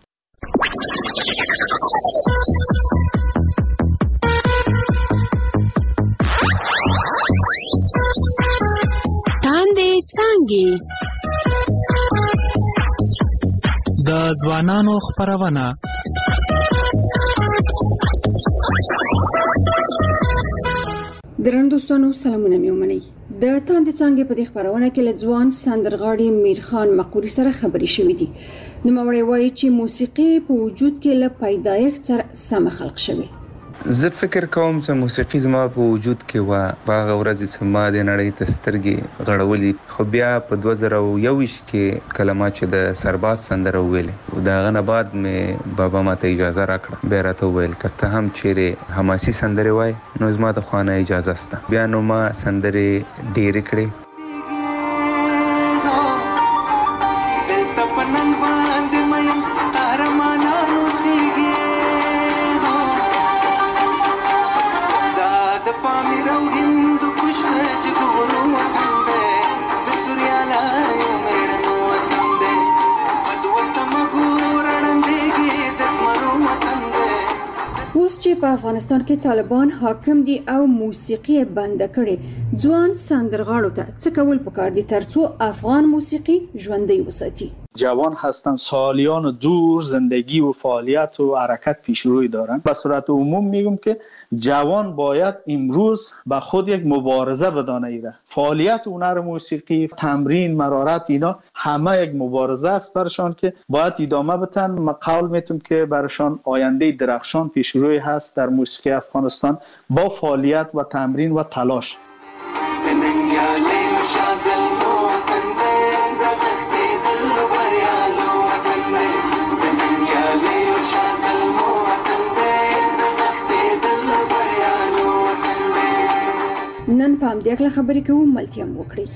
تاندې څانګې د ځوانانو خپرونه درنو دوستانو سلامونه مې ومنئ. د تاندې څانګې په دې خبرونه کې له ځوان سندرغاړي میرخان مقوري سره خبرې شوې دي. نوموړی وایي چې موسیقي په وجود کې له پیدایښت سره سم خلق شوی. زه فکر کوم چې موسیقي زما په وجود کې و باغ ورځ چې ما د نړۍ ته سترګې غړولې، خو بیا په 2021 کې کلمه چې د سرباز سندره ویلې او دا غنه بعد مې بابا ماته اجازه راکړه، بیا راته ویل کته هم چیرې حماسي سندره وای نو زما د خوانه اجازه سته. بیا نو ما سندره ډېرې کړې. اوس چې په افغانستان کې طالبان حاکم دي او موسیقي بند کړي، ځوان سندرغاړو ته څه کول پکار دي ترڅو افغان موسیقي ژوندۍ وساتي؟ جوان هستن، سالیان دور زندگی و فعالیت و حرکت پیشروی دارن. به صورت عموم میگم که جوان باید امروز به خود یک مبارزه بدانه ایره. فعالیت هنر موسیقی، تمرین، مرارت اینا همه یک مبارزه است برشان که باید ادامه بدن. من قول میتونم که برشان آینده درخشان پیشروی هست در موسیقی افغانستان با فعالیت و تمرین و تلاش. نن په همدې اړه خبرې کوو، ملتیا مو وکړئ.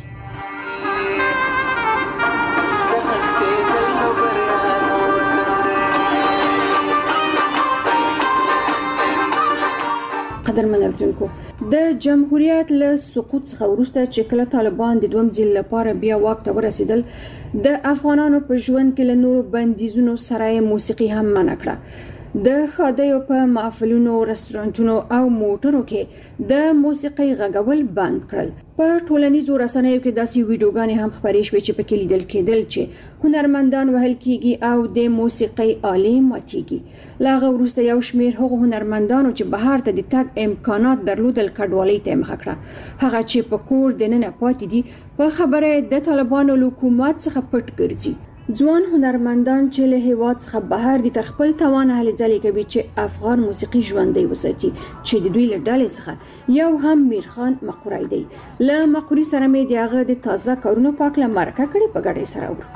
قدرمن اوریدونکو، د جمهوریت له سقوط څخه وروسته چې کله طالبان د دویم ځل لپاره بیا واک ته ورسېدل، د افغانانو په ژوند کې له نورو بندیزونو سره موسیقي هم منع کړه. د خادیو په محفلونو، رستورانتونو او موټرو کې د موسیقي غږول بند کړل. په ټولنیزو رسنیو کې داسې ویډیوګانې هم خپرې شوې چې پکې لیدل کېدل چې هنرمندان وهل کېږي او د موسیقي آلې ماتېږي. له هغه وروسته یو شمېر هغو هنرمندانو چې بهر ته د تګ امکانات درلودل کډوالۍ ته مخه کړه. هغه چې په کور دننه پاتې دي په خبره د طالبانو له حکومت څخه پټ ګرځي. ځوان هنرمندان چې له هیواد څخه بهر دي تر خپل توان هلې ځلې کوي چې افغان موسیقي ژوندۍ وساتي، چې د دوی له ډلې څخه یو هم میرخان مقوري دی. له مقوري سره مې د هغه د تازه کارونو په اړه مرکه کړې، په ګډه سره اورو.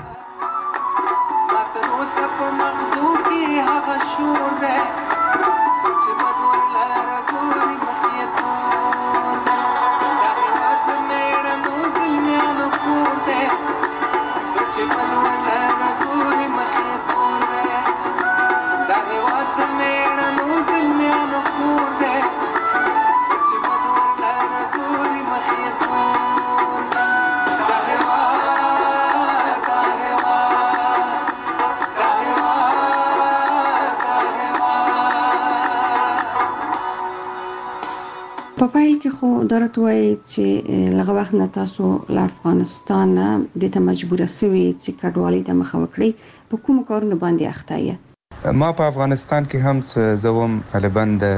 په پایل کې خو درته وایي چې لږ وخت نه تاسو له افغانستان د ته مجبور شوي چې کډوالۍ ته مخه وکړي په کوم کارونه باندې اخته یې؟ ما په افغانستان کې هم زوم غالبا د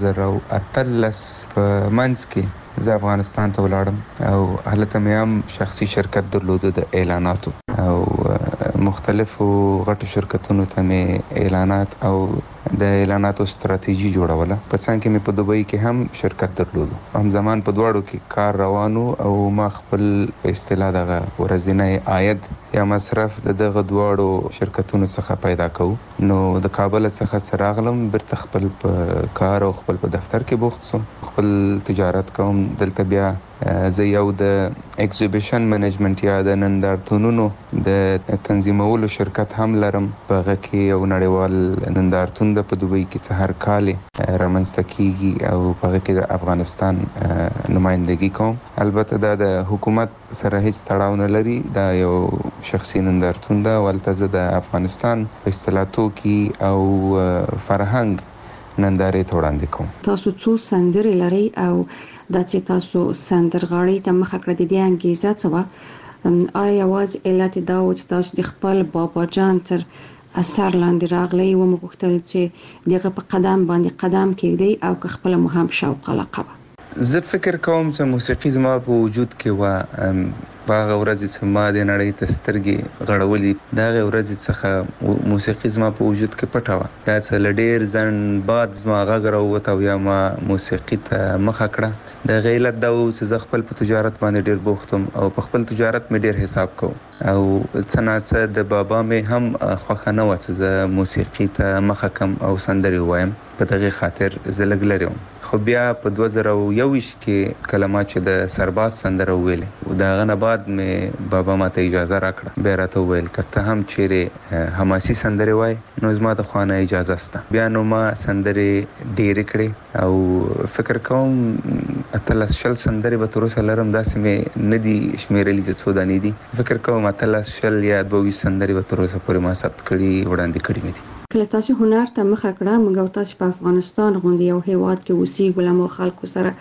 2013 په منځ کې زه افغانستان ته ولاړم او هلته مې هم شخصي شرکت درلوده د اعلاناتو او مختلفو غټو شرکتونو ته مې اعلانات او د اعلاناتو ستراتیژي جوړوله. په څنګ کې مې په دوبۍ کې هم شرکت درلود. هم زمان په دواړو کې کار روانو او ما خپل په اصطلاح دغه ورځنی عاید یا مصرف دغه دواړو شرکتونو څخه پیدا کوو. نو د کابل څخه سراغلم برته خپل په کار او خپل په دفتر کې بوخت سوم. خپل تجارت کوم. دلته بیا زه یو د ایگزیبیشن منیجمنت یا د نندارتونونو د تنظیمولو شرکت هم لرم. په هغه کې یو نړیوال نندارتون د په دوبۍ کې څه هر کال رامنځته کیږي او په هغه کې د افغانستان نمائندګي کوم. البته دا د حکومت سره هیڅ تړاو نه لري. دا یو شخصي نندارتون ده. ولته زه د افغانستان په اصطلاح توکي او فرهنګ نندارې ته وړاندې کوم. تاسو څو سندرې لرئ او دا چې تاسو سندرغاړي ته مخه کړه د دې انګیزه څه وه؟ آیا یوازې علت دا و چې تاسو د خپل بابا جان تر اثر لاندې راغلی و مغوښتل چې دغه په قدم باندې قدم کېږدئ او که خپله مو هم شوق علاقه وه؟ زه فکر کوم چې موسیقي زما په وجود کې وه. باغه ورځ چې ما د نړۍ ته سترګې غړولې دغه ورځ څخه موسیقي زما په وجود کې پټه وه. دا چې له ډېر ځنډ بعد زما غږ راووت او یا ما موسیقي ته مخه کړه. د علت دا و چې زه خپل په تجارت باندې ډېر بوخت وم او په خپل تجارت مې ډېر حساب کوم او څه ناڅه د بابا مې هم خوښه نه وه چې زه موسیقي ته مخه کم او سندرې ووایم. په دغه خاطر زه لږ لرې وم. خو بیا په 2021 کې کله ما چې د سرباز سندره وویلې د هغه نه بعد مې بابا ماته اجازه راکړه. بیا راته وویل که ته هم چیرې حماسي سندرې وایې نو زما د خوا نه اجازه شته. بیا نو ما سندرې ډېرې کړې او فکر کوم 18 سندرې به تر اوسه لرم. داسې مې نه دي شمېرلي چې څو دانې دي. فکر کوم 18 یا 22 سندرې به تر اوسه پورې ما ثبت کړي وړاندې کړي مې دي. کله تاسو هنر ته مخه کړه موږ او تاسو په افغانستان غوندي یو هیواد کې اوسېږو له مو خلکو سره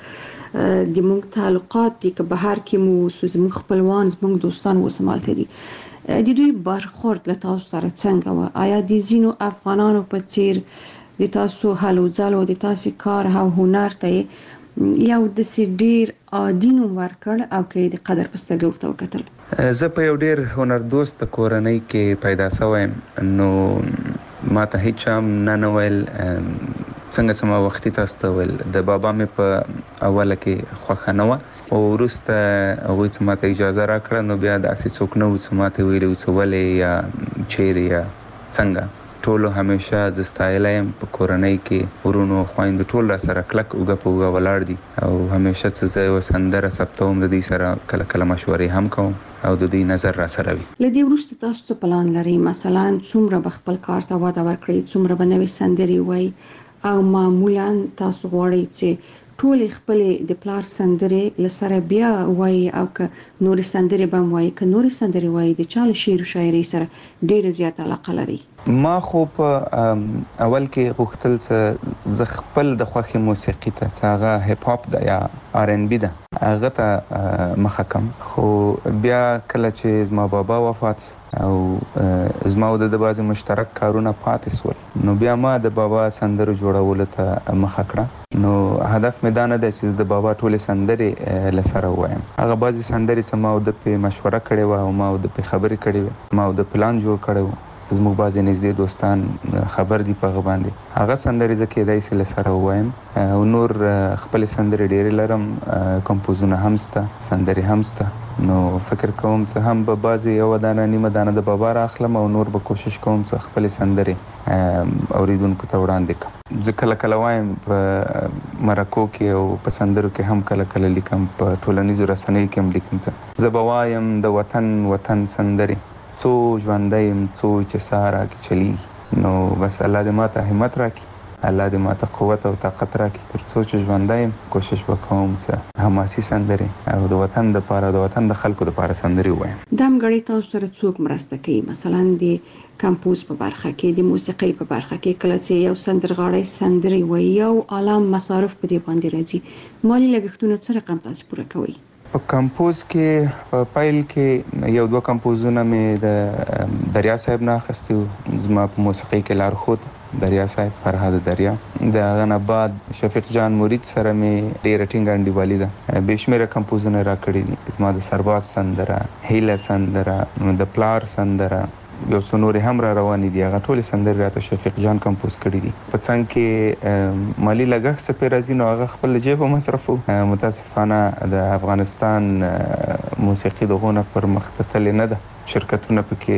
د موږ تعلقات دي که بهر کې مو اوسو زموږ خپلوان زموږ دوستان وسمالته دي د دوی برخورد له تاسو سره څنګه و؟ آیا د ځینو افغانانو په څیر د تاسو هلو ځلو د تاسو کار او هنر ته یو داسې ډېر عادي نوم ورکړ او که د قدر په سترګه ورته وکتل؟ زه په یو ډېر هنردوسته کورنۍ کې پیدا شوم. نو ما ته هیڅ هم نه ویل څنګه چې ما وختي تاسو ته ویل د بابا مې په اوله کې خوښه نه وه او وروسته هغوی چې ما ته اجازه راکړه نو بیا داسې څوک نه و چې ما ته ویلي و چې ولې یا چیرې یا څنګه. ټولو همیشه زه ستایلی یم. په کورنۍ کې ورونو خویندو ټول را سره کلک اوږه په اوږه ولاړ دي او همیشه چې زه یوه سندره ثبتوم د دوی سره کله کله مشورې هم کوم او د دوی نظر را سره وي. له دې وروسته تاسو څه پلان لرئ؟ مثلا څومره به خپل کار ته وده ورکړئ؟ څومره به نوې سندرې وایي؟ او معمولا تاسو غواړئ چې ټولې خپلې د پلار سندرې له سره بیا وایي او که نورې سندرې به هم وایي که نورې سندرې وایي د چا له شعر و شاعرۍ سره ډېره زیاته علاقه لرئ؟ ما خو په اول کې غوښتل چې زه خپل د خوښې موسیقي ته چې هغه هیپ هاپ ده یا آر ان بي ده هغه ته مخه کم. خو بیا کله چې زما بابا وفات او زما او د بعضې مشترک کارونه پاتې سول نو بیا ما د بابا سندرو جوړولو ته مخه کړه. نو هدف مې دا نه دی چې د بابا ټولې سندرې له سره ووایم. هغه بعضې سندرې چې ما او د پې مشوره کړې وه او ما او د پې خبرې کړې وې ما او د پلان جوړ کړی و زموږ بعضې نږدې دوستان خبر دي په هغه باندې هغه سندرې زه کېدای شي له سره ووایم او نور خپلې سندرې ډېرې لرم. کمپوزونه هم شته سندرې هم شته. نو فکر کوم چې هم به بعضې یوه دانه نیمه دانه د بابا راخلم او نور به کوشش کوم چې خپلې سندرې اوریدونکو ته وړاندې کړم. زه کله کله وایم په مرکو کې او په سندرو کې هم کله کله لیکم. په ټولنیزو رسنیو کې هم لیکم چې زه به وایم د وطن سندرې څو ژوندی یم څو چې ساه راکې چلیږي. نو بس الله دې ما ته همت راکړي الله دې ماته قوت او طاقت راکړي ترڅو چې ژوندی یم کوشش وکوم چې حماسي سندرې او د وطن لپاره د وطن د خلکو لپاره سندرې ووایم. دا همغږي تاسو سره څوک مرسته کوي؟ مثلا د کمپوز په برخه کې، د موسیقۍ په برخه کې، کله چې یو سندرغاړی سندرې وایي او عالم مصارف په دې باندې راځي، مالی لګښتونه څه رقم تاسو پوره کوئ؟ په کمپوز کې په پیل کې یو دوه کمپوزونه مې د دریا صاحب نه اخیستي وو. زما په موسیقۍ کې لارښود دریا صاحب فرهاد دریا. د هغه نه بعد شفیق جان مرید سره مې ډېره ټینګه انډیوالي ده. بې شمېره کمپوزونه راکړي دي. زما د سرباز سندره، هیله سندره، د پلار سندره، یو څو نورې هم را روانې دي. هغه ټولې سندرې راته شفیق جان کمپوز کړي دي. په څنګ کې مالی لګښت څه پرې راځي نو هغه خپل جیب مصرفو. متاسفانه د افغانستان موسیقي دغونه پرمخ تللې نه ده. شرکتونه پکې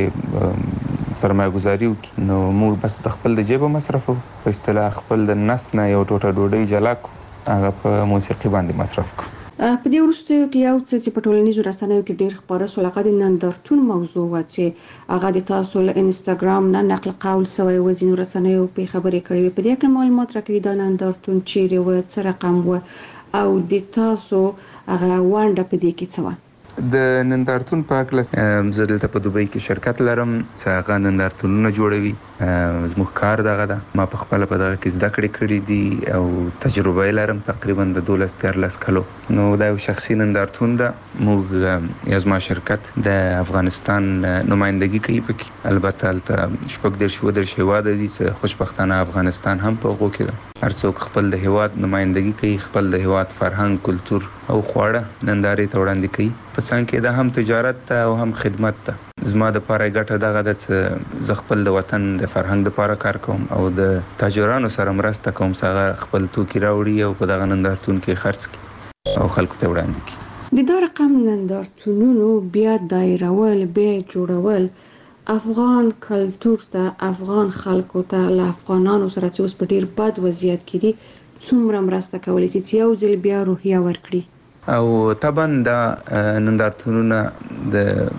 سرمایه گذاري وکړي نو موږ بس د خپل د جیب مصرفو. په اصطلاح خپل د نس نه یو ټوټه ډوډۍ جلا کړو، هغه په موسیقي باندې مصرف کړو. په دې وروستیو کې یو څه چې په ټولنیزو رسنیو کې ډېر خبره شو، هغه د نندارتون موضوع و چې هغه د تاسو له انستګرام نه نقل قول شوی و، ځینو رسنیو په خبرې کړې وې. په دې کې معلومات راکړئ دا نندارتون چیرې و، څه رقم و او د تاسو هغه ونډه په دې کې څه و؟ د نندارتون په اړه زه دلته په دوبۍ کې شرکت لرم چې هغه نندارتونونه جوړوي. زموږ کار دغه ده. ما په خپل په دغه کې زده کړې کړې دي او تجربه لرم تقریبا د 12-13 کلو. نو دا یو شخصي نندارتون ده. موږ یزما شرکت د افغانستان نمائندګي کوي پکې. البته البته شپږ درش هیواد دي چې خوشبختانه افغانستان هم په هغه کې ده. هر څوک خپل د هیواد نمائندګي کوي، خپل د هیواد فرهنګ، کلچر او خواړه نندارې ته وړاندې کوي. په څنګ کې دا هم تجارت ته او هم خدمت ته. زما د پاره ګټه دغه ده چې زه خپل د وطن د فرهنګ لپاره کار کوم او د تاجرانو سره مرسته کوم چې هغه خپل توکي راوړي او په دغه نندارتون کې خرڅ کړي او خلکو ته وړاندې کړي. د دا رقم نندارتونونو بیا دایرول، بیا جوړول افغان کلچر ته، افغان خلکو ته، له افغانانو سره چې اوس په ډیر بد وضعیت کې دي څومره مرسته کولی شي چې یو ځل بیا روحیه ورکړي؟ او طبعا دا نندارتونونه د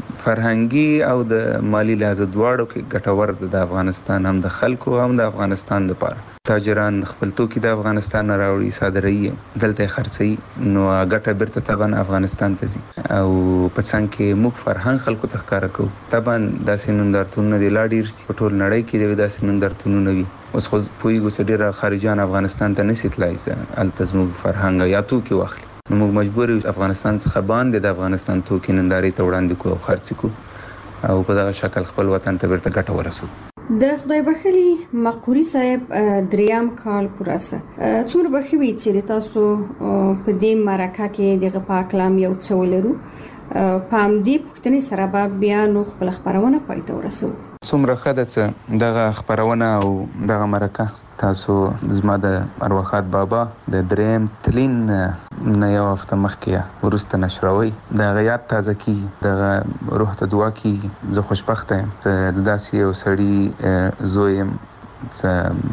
فرهنګي او د مالی لحاظ دواړو کې ګټور دي د افغانستان هم د خلکو هم د افغانستان لپاره. تاجران خپل توکي د افغانستان نه راوړي، صادروي، دلته خرڅوي، نو ګټه بیرته طبعا افغانستان ته ځي او په څنګ کې موږ فرهنګ خلکو ته ښکاره کوو. طبعا داسې نندارتونونه د لا ډیر په ټول نړۍ کې د داسې نندارتونونه وي. اوس خو پویګو چې ډیر خارجيان افغانستان ته نشي تلای ځه الته زموږ فرهنګ یا توکي واخلي. نو موږ مجبور یو افغانستان څخه باندې د افغانستان توکي نندارې ته وړاندې کوو او خرڅ کوو او په دغه شکل خپل وطن ته بیرته ګټه ورسوو. د خدای بخښلي مقوري صاحب دریم کال پوراسه څومره بخوي چې تاسو په دې مرکه کې دغه پاک کلام یو څه ولرو پام دې پښتني سره بیا نو خپل خبرونه پاتې ورسو. څومره خدای چې دغه خبرونه او دغه مرکه تاسو زما د ارواخات بابا د دریم تلین نه یو هفته مخکې ورسته نشروي د غیات تازه کی د روح ته دعا کی. زه خوشبخت یم چې داسې یو سړی زویم چې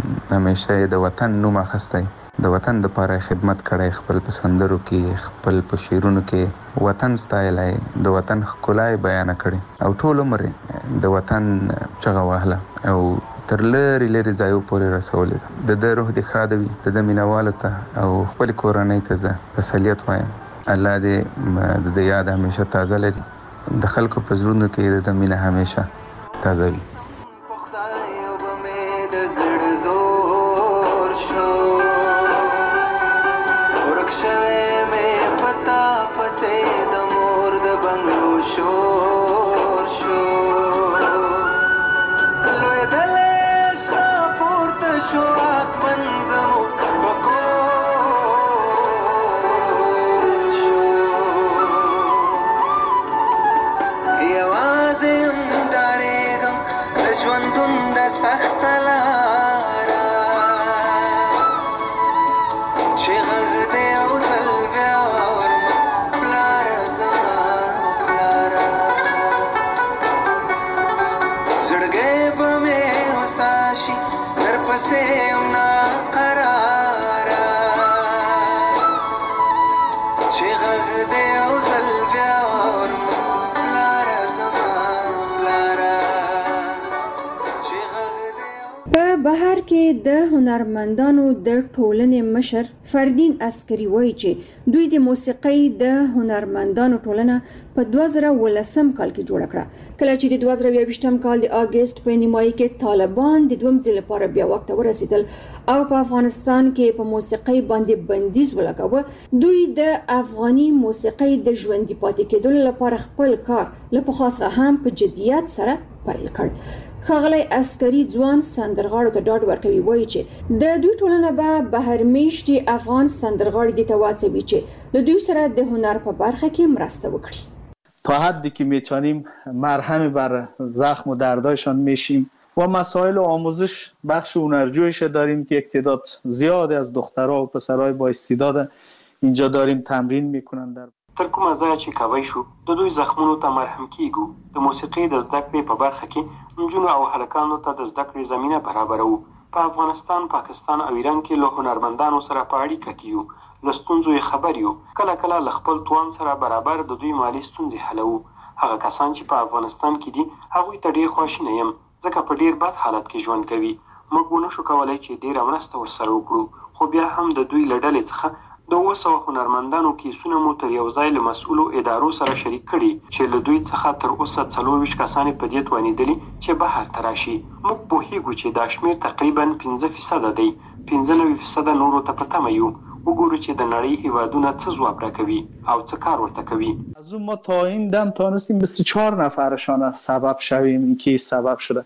همیشه د وطن نوم اخستی، د وطن لپاره خدمت کړی، خپل پسندرو کې، خپل په شعرونو کې وطن ستایلای، د وطن ښکلا بیان کړي او ټول عمر د وطن چغه وهله او تر لري ځایو پورې رسولې ده. د روح د خادوي د مینوالو ته او خپل کورنۍ ته زه تسلیت وایم. الله دې د یاد همیشه تازه لري، د خلکو په زړونو کې د مینه همیشه تازه وي. کې د هنرمندانو د ټولنې مشر فردین عسکری وایي چې دوی د موسیقۍ د هنرمندانو ټولنه په 2013 کال کې جوړه کړه، کله چې د 2022 کال د اگست په نیمایي کې طالبان د دویم ځل لپاره بیا وخت ورسېدل او په افغانستان کې په موسیقۍ باندې بندیز ولګاوه. دوی د افغاني موسیقۍ د ژوندۍ پاتې کېدو لپاره خپل کار له پخوا څخه هم په جدیت سره پیل کړ. ښاغلی عسکري ځوان سندرغاړو ته ډاډ ورکوي، وایي چې د دوی ټولنه به بهرمیشتي افغان سندرغاړي دې ته واچوي چې له دوی سره د هنر په برخه کې مرسته وکړي. تا حدی که میتونیم مرهم بر زخم و دردایشان میشیم و مسائل آموزش بخش هنرجویش داریم که یک تعداد زیاد از دخترها و پسرهای با استعداد اینجا داریم تمرین میکنن. در تر کومه ځای چې کوي شو د دوی زخمونو ته مرهم کیږو. د موسیقۍ د زده کړې په برخه کې نجونو او هلکانو ته د زده کړې زمینه برابروو. په افغانستان، پاکستان او ایران کې له هنرمندانو سره په اړیکه کې یو، له ستونزو یې خبر یو، کله کله له خپل توان سره برابر د دوی مالي ستونزې حلوو. هغه کسان چې په افغانستان کې دي هغوی ته ډېر خواشینی یم، ځکه په ډېر بد حالت کې ژوند کوي. موږ ونشو کولی چې ډېره مرسته ورسره وکړو، خو بیا هم د دوی له ډلې څخه د 200 هنرمندانو کیسونه مو تر یو ځای له مسؤلو ادارو سره شریک کړي چې له دوی څخه تر اوسه 24 کسان په دې توانېدلي چې بهر ته راشي. موږ پوهیږو چې دا شمېر تقریبا 15% دی. 95% نورو ته په تمه یو. وګورو چې د نړۍ هیوادونه څه ځواب راکوي او څه کار ورته کوي. از اون ما تا این دم تونستیم 24 نفرشان سبب شویم. این که سبب شده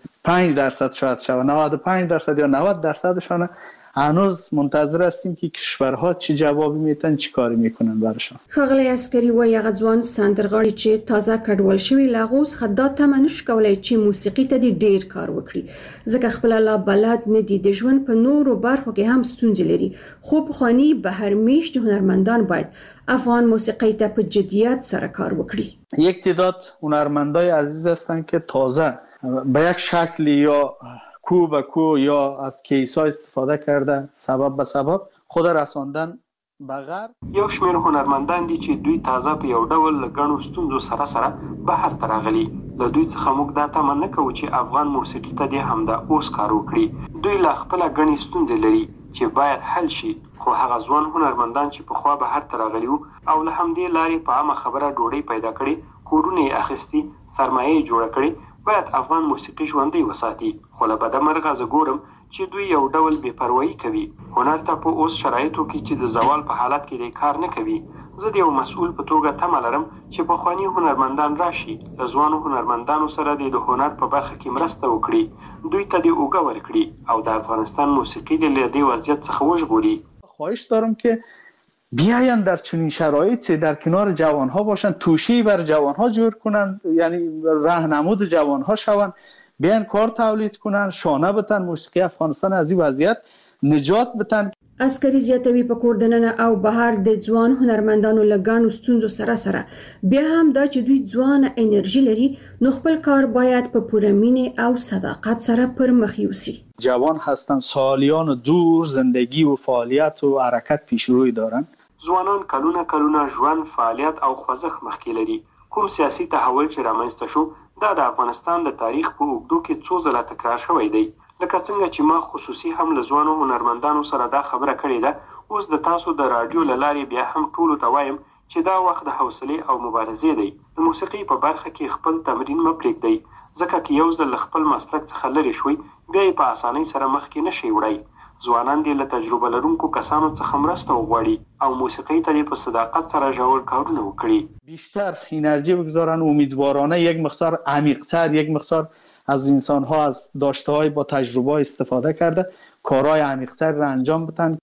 5% شاید شود، 95% یا 90%شان هنوز منتظر هستیم که کشورها چه جوابی میتن، چی کاری میکنن براشون. ښاغلی عسکري وایي هغه ځوان سندرغاړي چې تازه کډوال شوي له هغو څخه دا تمه نشي کولی چې موسیقي ته دې ډېر کار وکړي، ځکه خپله لا بلد نه دي. د ژوند په نورو برخو کې هم ستونزې لري، خو پخواني بهرمیشتي هنرمندان باید افغان موسیقی ته په جدیت سره کار وکړي. یک تعداد هنرمندای عزیز هستن که تازه به یک شکلی یا کو به کو یا از کیس‌ها استفاده کرده سبب به سبب خود رساندن به غرب. یو شمېر هنرمندان دي چې دوی تازه په یو ډول له ګڼو ستونزو سره سره بهر ته راغلي. له دوی څخه موږ دا تمه نه کوو چې افغان موسیقي ته دې همدا اوس کار وکړي. دوی لا خپله ګڼې ستونزې لري چې باید حل شي، خو هغه ځوان هنرمندان چې پخوا بهر ته راغلي وو او له همدې لارې په عامه خبره ډوډۍ پیدا کړې، کورونه یې اخیستي، سرمایه یې جوړه کړې، باید افغان موسیقي ژوندۍ وساتي. خو له بده مرغه زه ګورم چې دوی یو ډول بې پروایي کوي. هنر ته په اوس شرایطو کې چې د زوال په حالت کې دی کار نه کوي. زه د یو مسؤل په توګه تمه لرم چې پخواني هنرمندان راشي، له ځوانو هنرمندانو سره د هنر په برخه کې مرسته وکړي، دوی ته د اوږه ورکړي او د افغانستان موسیقي د له دې وضعیت څخه وژغوري. خواهش دارم که بیاین در چنین شرایطی در کنار جوانها باشن، توشی بر جوانها جور کنن، یعنی راهنمود جوانها شون، بیاین کار تولید کنن، شانه بتن، موسیقی افغانستان از این وضعیت نجات بتن. عسکري زیاتوي په کور دننه او بهر د ځوان هنرمندانو له ګڼو ستونزو سره سره بیا هم دا چې دوی ځوانه انرژي لري، نو خپل کار باید په پوره مینه او صداقت سره پر مخ یوسي. جوان هستن، سالیان دور زندگی و فعالیت و حرکت پیش روی دارن. ځوانان کلونه ژوند، فعالیت او خوځښت مخکې لري. کوم سیاسي تحول چې رامنځته شو دا د افغانستان د تاریخ په اوږدو کې څو ځله تکرار شوی دی. لکه څنګه چې ما خصوصي هم له ځوانو هنرمندانو سره دا خبره کړې ده، اوس د تاسو د رادیو له لارې بیا هم ټولو ته وایم چې دا وخت د حوصلې او مبارزې دی. د موسیقۍ په برخه کې خپل تمرین مه پرېږدئ، ځکه که یو ځل له خپل مسلک څخه لرې شوئ بیا یې په اسانۍ سره مخکې نشئ وړی. ځوانان دې له تجربه لرونکو کسانو څخه مرسته وغواړي او موسیقۍ ته دې په صداقت سره ژور کارونه وکړي. بیشتر انرژی بگذارن، امیدوارانه یک مقدار عمیق‌تر، یک مقدار از انسان‌ها از داشته‌های با تجربه استفاده کرده کارهای عمیق‌تر را انجام بدن.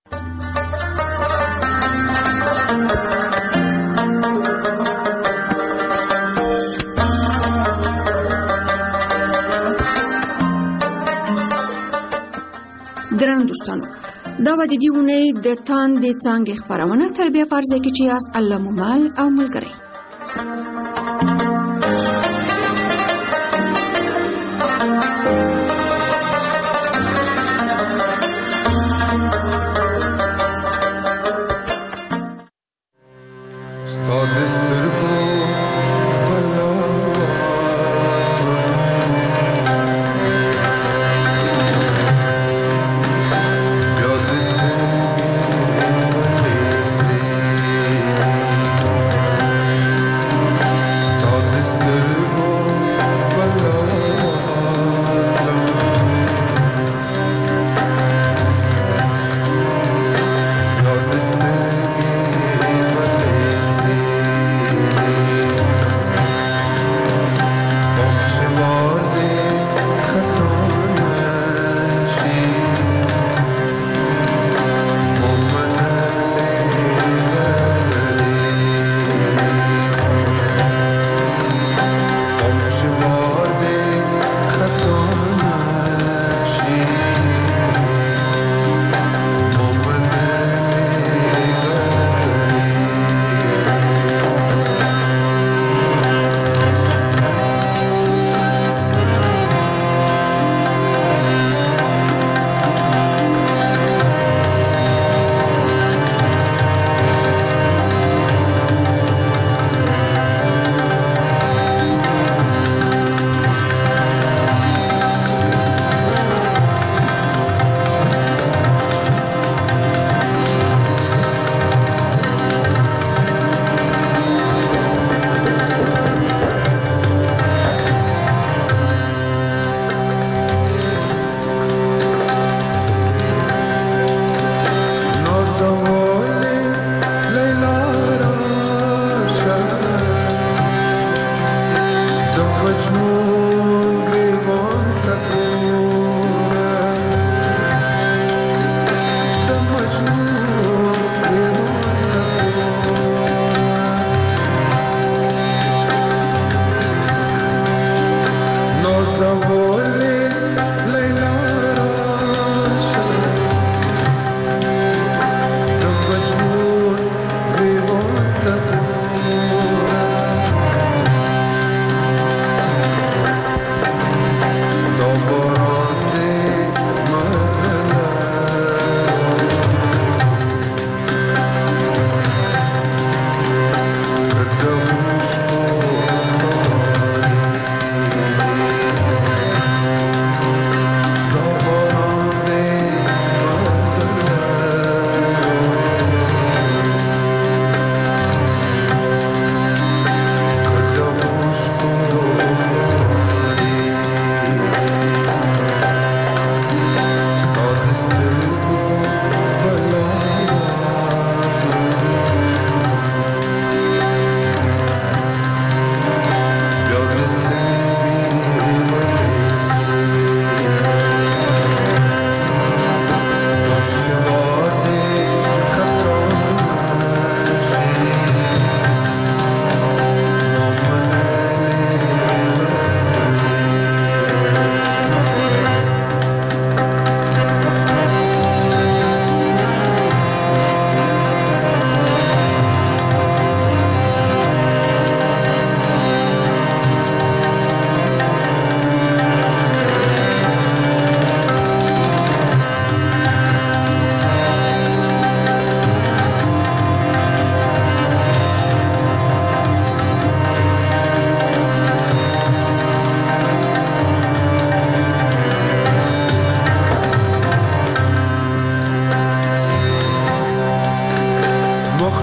درنو دوستانو، دا و د دې اونۍ د تاندې څانګې خپرونه تر بیا په ځای کې چې یاست الله مو مل او ملګری.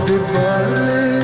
de parler